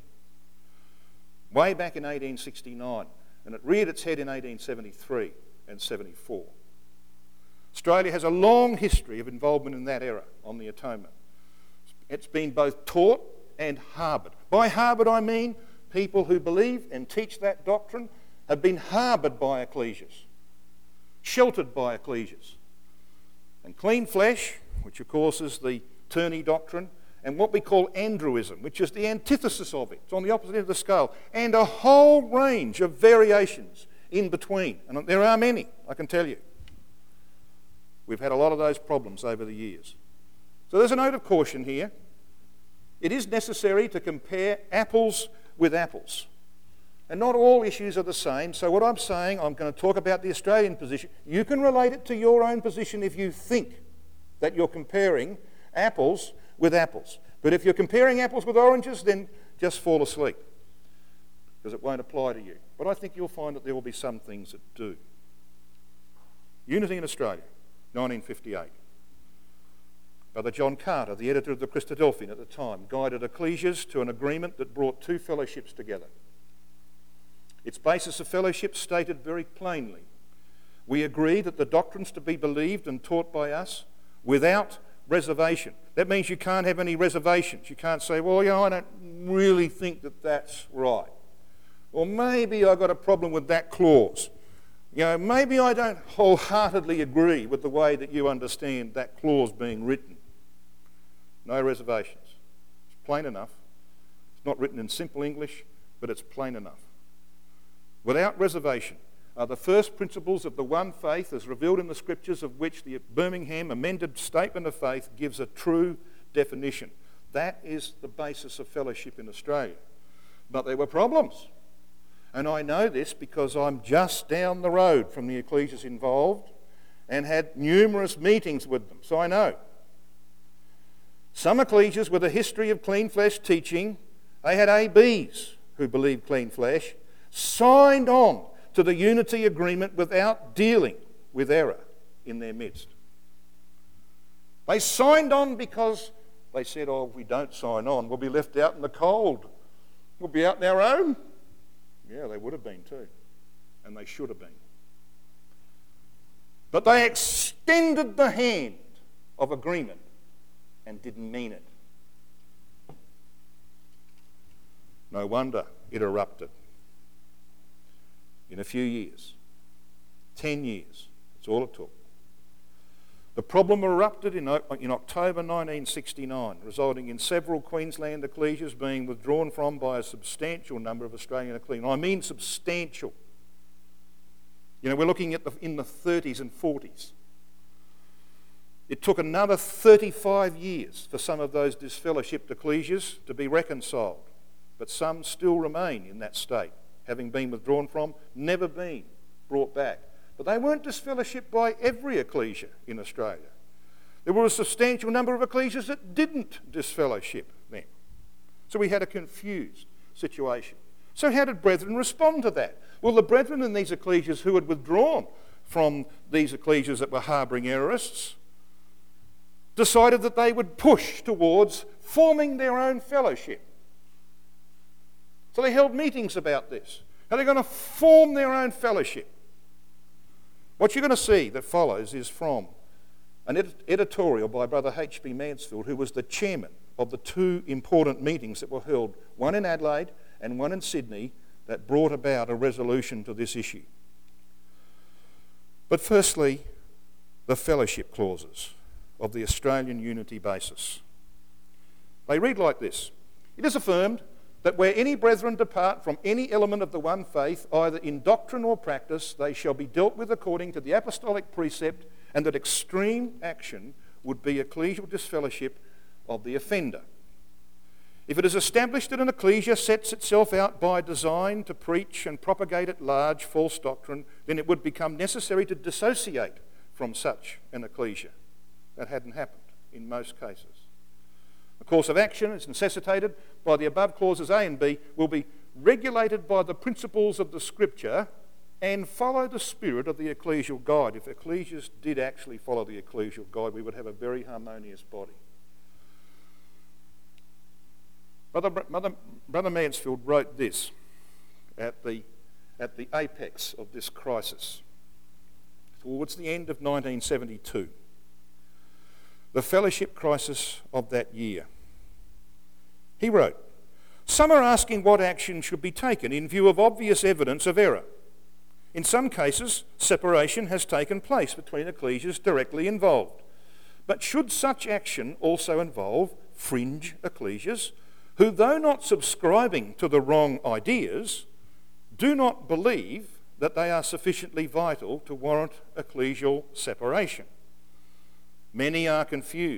way back in 1869, and it reared its head in 1873 and 74. Australia has a long history of involvement in that era on the atonement. It's been both taught and harboured. By harboured I mean people who believe and teach that doctrine have been harboured by ecclesias, sheltered by ecclesias. And clean flesh, which of course is the Turney doctrine, and what we call Andrewism, which is the antithesis of it. It's on the opposite end of the scale. And a whole range of variations in between. And there are many, I can tell you. We've had a lot of those problems over the years. So there's a note of caution here. It is necessary to compare apples with apples. And not all issues are the same. So what I'm saying, I'm going to talk about the Australian position. You can relate it to your own position if you think that you're comparing apples with apples. But if you're comparing apples with oranges, then just fall asleep, because it won't apply to you. But I think you'll find that there will be some things that do. Unity in Australia, 1958. Brother John Carter, the editor of the Christadelphian at the time, guided ecclesias to an agreement that brought two fellowships together. Its basis of fellowship stated very plainly: we agree that the doctrines to be believed and taught by us without reservation. That means you can't have any reservations. You can't say, well, I don't really think that that's right. Or maybe I've got a problem with that clause. Maybe I don't wholeheartedly agree with the way that you understand that clause being written. No reservations. It's plain enough. It's not written in simple English, but it's plain enough. Without reservation are the first principles of the one faith as revealed in the Scriptures, of which the Birmingham Amended Statement of Faith gives a true definition. That is the basis of fellowship in Australia. But there were problems. And I know this because I'm just down the road from the ecclesias involved and had numerous meetings with them, so I know. Some ecclesias with a history of clean flesh teaching, they had ABs who believed clean flesh, signed on to the unity agreement without dealing with error in their midst. They signed on because they said, if we don't sign on, we'll be left out in the cold. We'll be out on our own. Yeah, they would have been too. And they should have been. But they extended the hand of agreement and didn't mean it. No wonder it erupted. In a few years, 10 years, that's all it took. The problem erupted in October 1969, resulting in several Queensland ecclesias being withdrawn from by a substantial number of Australian ecclesias. I mean substantial. We're looking at in the 30s and 40s. It took another 35 years for some of those disfellowshipped ecclesias to be reconciled, but some still remain in that state, having been withdrawn from, never been brought back. But they weren't disfellowshipped by every ecclesia in Australia. There were a substantial number of ecclesias that didn't disfellowship them. So we had a confused situation. So how did brethren respond to that? Well, the brethren in these ecclesias who had withdrawn from these ecclesias that were harbouring errorists decided that they would push towards forming their own fellowship. So they held meetings about this. How they're going to form their own fellowship. What you're going to see that follows is from an editorial by Brother H.B. Mansfield, who was the chairman of the two important meetings that were held, one in Adelaide and one in Sydney, that brought about a resolution to this issue. But firstly, the fellowship clauses of the Australian unity basis. They read like this: it is affirmed that where any brethren depart from any element of the one faith, either in doctrine or practice, they shall be dealt with according to the apostolic precept, and that extreme action would be ecclesial disfellowship of the offender. If it is established that an ecclesia sets itself out by design to preach and propagate at large false doctrine, then it would become necessary to dissociate from such an ecclesia. That hadn't happened in most cases. The course of action is necessitated by the above clauses A and B, will be regulated by the principles of the Scripture and follow the spirit of the ecclesial guide. If ecclesias did actually follow the ecclesial guide, we would have a very harmonious body. Brother Mansfield wrote this at the apex of this crisis, towards the end of 1972. The fellowship crisis of that year. He wrote, "Some are asking what action should be taken in view of obvious evidence of error. In some cases, separation has taken place between ecclesias directly involved. But should such action also involve fringe ecclesias who, though not subscribing to the wrong ideas, do not believe that they are sufficiently vital to warrant ecclesial separation? Many are confused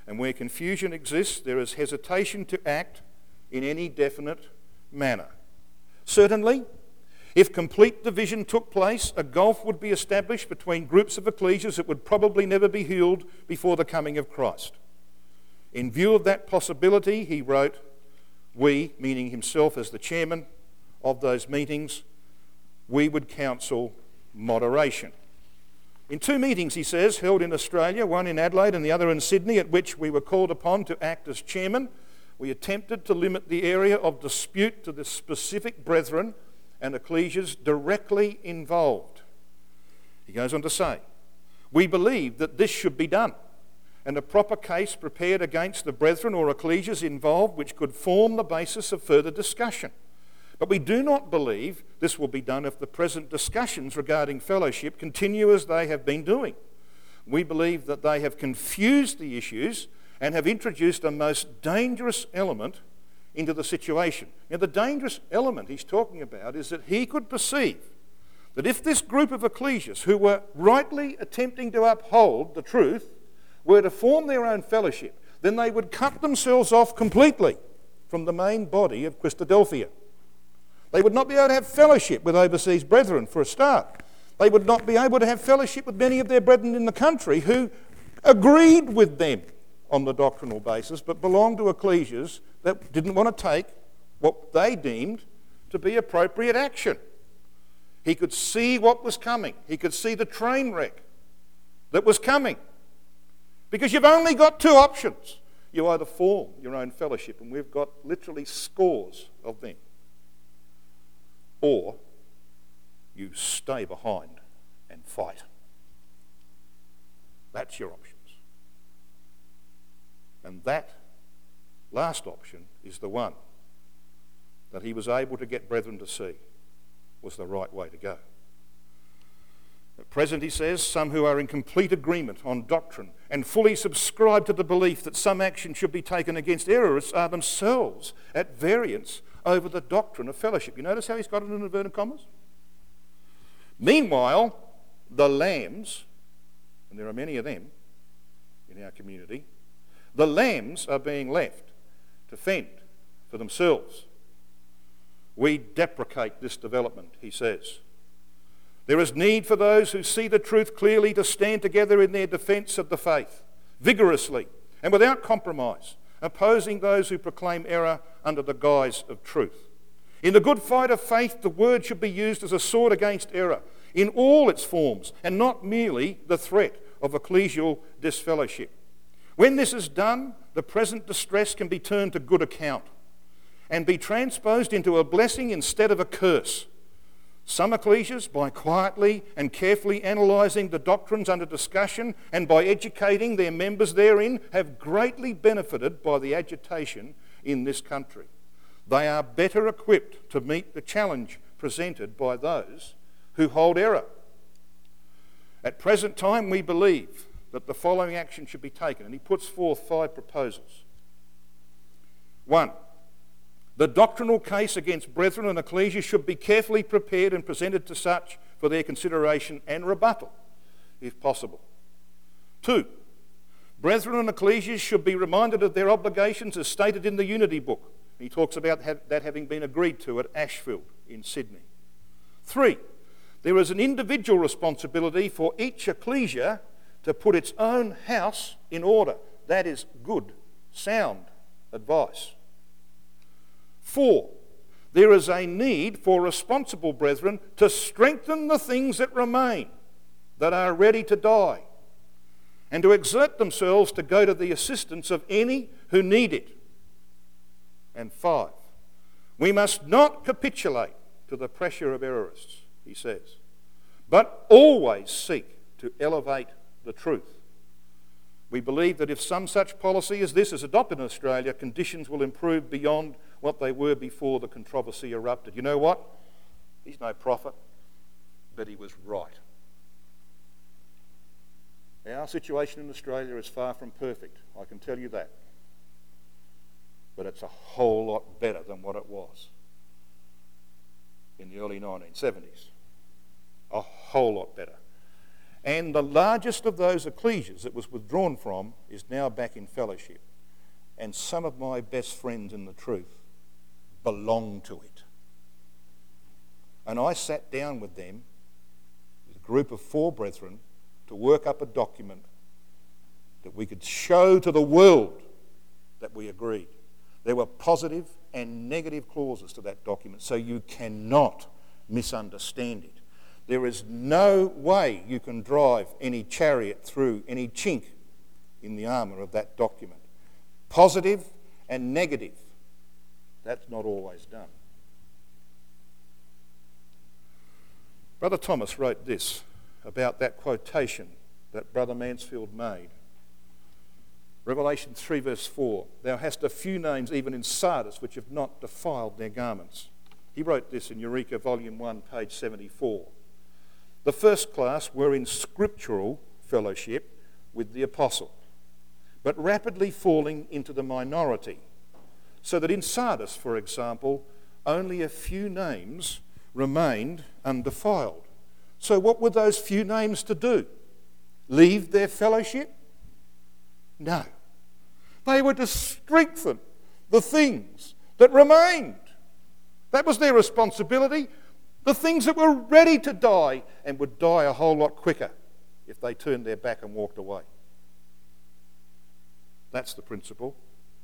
And where confusion exists, there is hesitation to act in any definite manner. Certainly, if complete division took place, a gulf would be established between groups of ecclesias that would probably never be healed before the coming of Christ. In view of that possibility, he wrote, we, meaning himself as the chairman of those meetings, we would counsel moderation. In 2 meetings, he says, held in Australia, one in Adelaide and the other in Sydney, at which we were called upon to act as chairman, we attempted to limit the area of dispute to the specific brethren and ecclesias directly involved. He goes on to say, we believe that this should be done, and a proper case prepared against the brethren or ecclesias involved which could form the basis of further discussion. But we do not believe this will be done if the present discussions regarding fellowship continue as they have been doing. We believe that they have confused the issues and have introduced a most dangerous element into the situation. Now, the dangerous element he's talking about is that he could perceive that if this group of ecclesias who were rightly attempting to uphold the truth were to form their own fellowship, then they would cut themselves off completely from the main body of Christadelphia. They would not be able to have fellowship with overseas brethren for a start. They would not be able to have fellowship with many of their brethren in the country who agreed with them on the doctrinal basis, but belonged to ecclesias that didn't want to take what they deemed to be appropriate action. He could see what was coming. He could see the train wreck that was coming. Because you've only got 2 options. You either form your own fellowship, and we've got literally scores of them, or you stay behind and fight. That's your options. And that last option is the one that he was able to get brethren to see was the right way to go. At present, he says, some who are in complete agreement on doctrine and fully subscribe to the belief that some action should be taken against errors are themselves at variance over the doctrine of fellowship. You notice how he's got it in inverted commas? Meanwhile, the lambs, and there are many of them in our community, the lambs are being left to fend for themselves. We deprecate this development, he says. There is need for those who see the truth clearly to stand together in their defence of the faith, vigorously and without compromise, opposing those who proclaim error under the guise of truth. In the good fight of faith, the word should be used as a sword against error in all its forms, and not merely the threat of ecclesial disfellowship. When this is done, the present distress can be turned to good account and be transposed into a blessing instead of a curse. Some ecclesias, by quietly and carefully analysing the doctrines under discussion and by educating their members therein, have greatly benefited by the agitation in this country. They are better equipped to meet the challenge presented by those who hold error. At present time, we believe that the following action should be taken, and he puts forth 5 proposals. 1. The doctrinal case against brethren and ecclesia should be carefully prepared and presented to such for their consideration and rebuttal, if possible. 2. Brethren and ecclesias should be reminded of their obligations as stated in the Unity Book. He talks about that having been agreed to at Ashfield in Sydney. 3. There is an individual responsibility for each ecclesia to put its own house in order. That is good, sound advice. 4. There is a need for responsible brethren to strengthen the things that remain, that are ready to die, and to exert themselves to go to the assistance of any who need it. And 5. We must not capitulate to the pressure of errorists, he says, but always seek to elevate the truth. We believe that if some such policy as this is adopted in Australia, conditions will improve beyond what they were before the controversy erupted. You know what? He's no prophet, but he was right. Our situation in Australia is far from perfect, I can tell you that. But it's a whole lot better than what it was in the early 1970s. A whole lot better. And the largest of those ecclesias it was withdrawn from is now back in fellowship. And some of my best friends in the truth belong to it. And I sat down with them, with a group of 4 brethren, to work up a document that we could show to the world that we agreed. There were positive and negative clauses to that document, so you cannot misunderstand it. There is no way you can drive any chariot through any chink in the armour of that document. Positive and negative. That's not always done. Brother Thomas wrote this about that quotation that Brother Mansfield made. Revelation 3 verse 4, thou hast a few names even in Sardis which have not defiled their garments. He wrote this in Eureka Volume 1, page 74. The first class were in scriptural fellowship with the apostle, but rapidly falling into the minority, so that in Sardis, for example, only a few names remained undefiled. So what were those few names to do? Leave their fellowship? No. They were to strengthen the things that remained. That was their responsibility. The things that were ready to die and would die a whole lot quicker if they turned their back and walked away. That's the principle.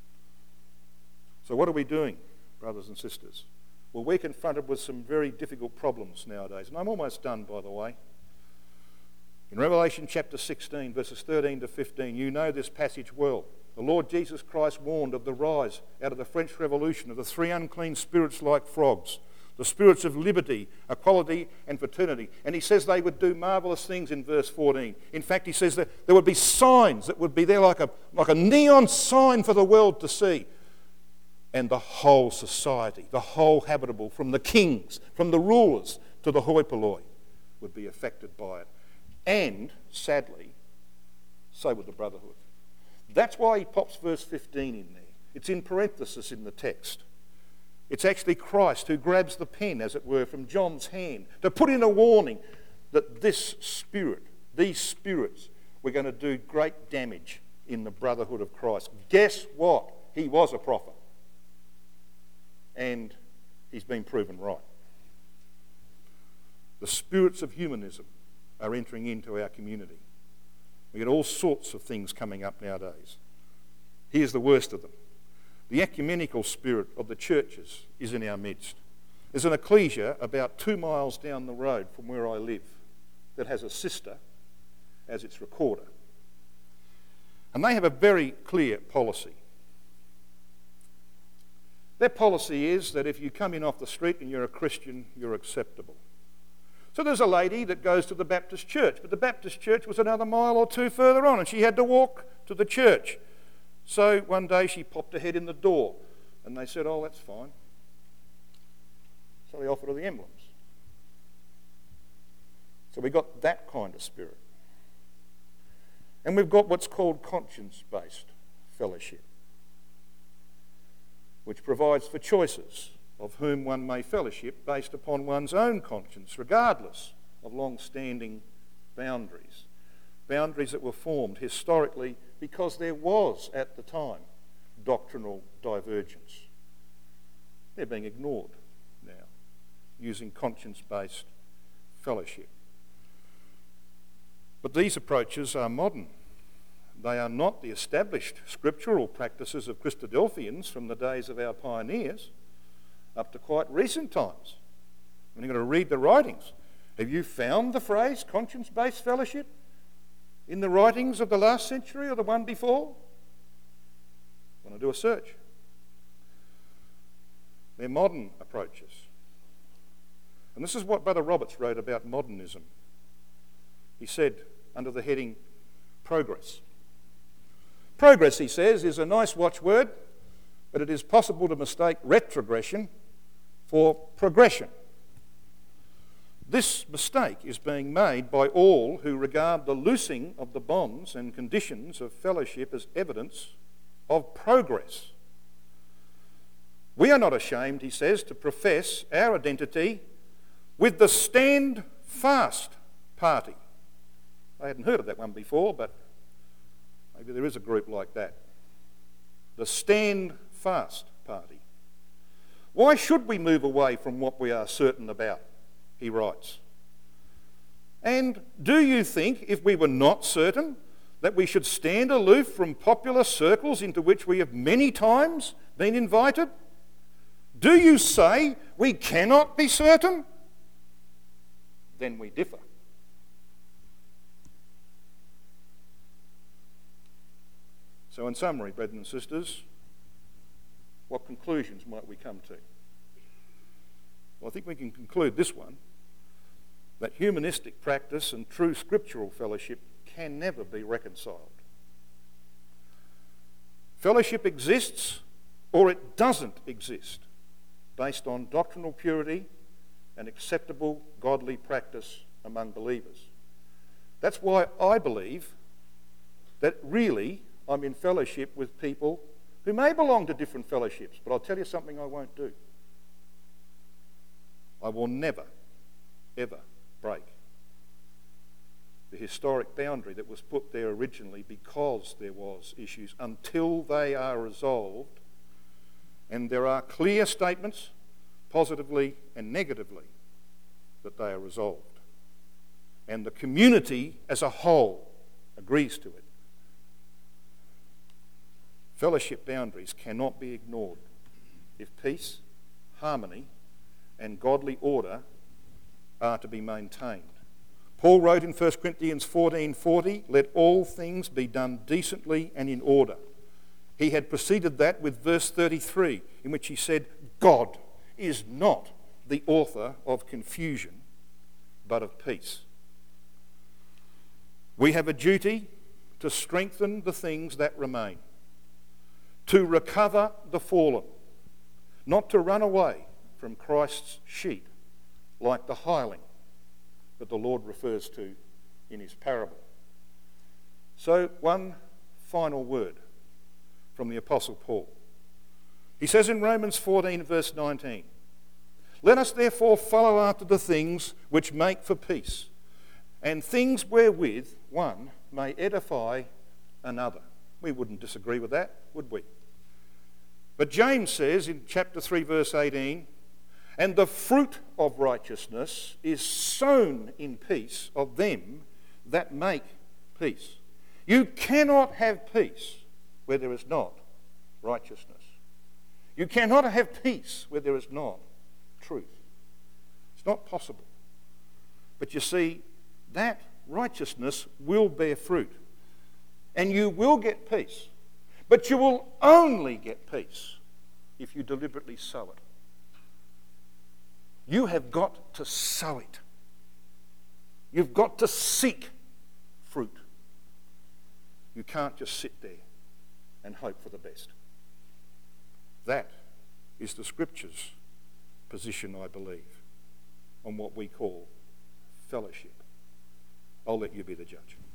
So what are we doing, brothers and sisters? Well, we're confronted with some very difficult problems nowadays. And I'm almost done, by the way. In Revelation chapter 16, verses 13 to 15, you know this passage well. The Lord Jesus Christ warned of the rise out of the French Revolution of the 3 unclean spirits like frogs, the spirits of liberty, equality and fraternity. And he says they would do marvellous things in verse 14. In fact, he says that there would be signs that would be there like a neon sign for the world to see. And the whole society, the whole habitable, from the kings, from the rulers to the hoi polloi, would be affected by it. And, sadly, so would the brotherhood. That's why he pops verse 15 in there. It's in parenthesis in the text. It's actually Christ who grabs the pen, as it were, from John's hand to put in a warning that this spirit, these spirits, were going to do great damage in the brotherhood of Christ. Guess what? He was a prophet. And he's been proven right. The spirits of humanism are entering into our community. We get all sorts of things coming up nowadays. Here's the worst of them. The ecumenical spirit of the churches is in our midst. There's an ecclesia about 2 miles down the road from where I live that has a sister as its recorder. And they have a very clear policy. Their policy is that if you come in off the street and you're a Christian, you're acceptable. So there's a lady that goes to the Baptist church, but the Baptist church was another mile or 2 further on, and she had to walk to the church. So one day she popped her head in the door, and they said, oh, that's fine. So they offered her the emblems. So we got that kind of spirit. And we've got what's called conscience-based fellowship, which provides for choices of whom one may fellowship based upon one's own conscience, regardless of long-standing boundaries. Boundaries that were formed historically because there was, at the time, doctrinal divergence. They're being ignored now, using conscience-based fellowship. But these approaches are modern. They are not the established scriptural practices of Christadelphians from the days of our pioneers up to quite recent times. When you've got to read the writings. Have you found the phrase conscience-based fellowship in the writings of the last century or the one before? Want to do a search. They're modern approaches. And this is what Brother Roberts wrote about modernism. He said, under the heading, progress. Progress, he says, is a nice watchword, but it is possible to mistake retrogression for progression. This mistake is being made by all who regard the loosing of the bonds and conditions of fellowship as evidence of progress. We are not ashamed, he says, to profess our identity with the Stand Fast party. I hadn't heard of that one before, but maybe there is a group like that. The Stand Fast Party. Why should we move away from what we are certain about? He writes. And do you think, if we were not certain, that we should stand aloof from popular circles into which we have many times been invited? Do you say we cannot be certain? Then we differ. So in summary, brethren and sisters, what conclusions might we come to? Well, I think we can conclude this one, that humanistic practice and true scriptural fellowship can never be reconciled. Fellowship exists or it doesn't exist based on doctrinal purity and acceptable godly practice among believers. That's why I believe that really I'm in fellowship with people who may belong to different fellowships, but I'll tell you something I won't do. I will never, ever break the historic boundary that was put there originally because there was issues until they are resolved and there are clear statements, positively and negatively, that they are resolved. And the community as a whole agrees to it. Fellowship boundaries cannot be ignored if peace, harmony, and godly order are to be maintained. Paul wrote in 1 Corinthians 14:40, "Let all things be done decently and in order." He had preceded that with verse 33, in which he said, "God is not the author of confusion, but of peace." We have a duty to strengthen the things that remain, to recover the fallen, not to run away from Christ's sheep like the hireling that the Lord refers to in his parable. So, one final word from the Apostle Paul. He says in Romans 14 verse 19, "Let us therefore follow after the things which make for peace, and things wherewith one may edify another." We wouldn't disagree with that, would we? But James says in chapter 3 verse 18, "And the fruit of righteousness is sown in peace of them that make peace." You cannot have peace where there is not righteousness. You cannot have peace where there is not truth. It's not possible. But you see, that righteousness will bear fruit. And you will get peace. But you will only get peace if you deliberately sow it. You have got to sow it. You've got to seek fruit. You can't just sit there and hope for the best. That is the Scripture's position, I believe, on what we call fellowship. I'll let you be the judge.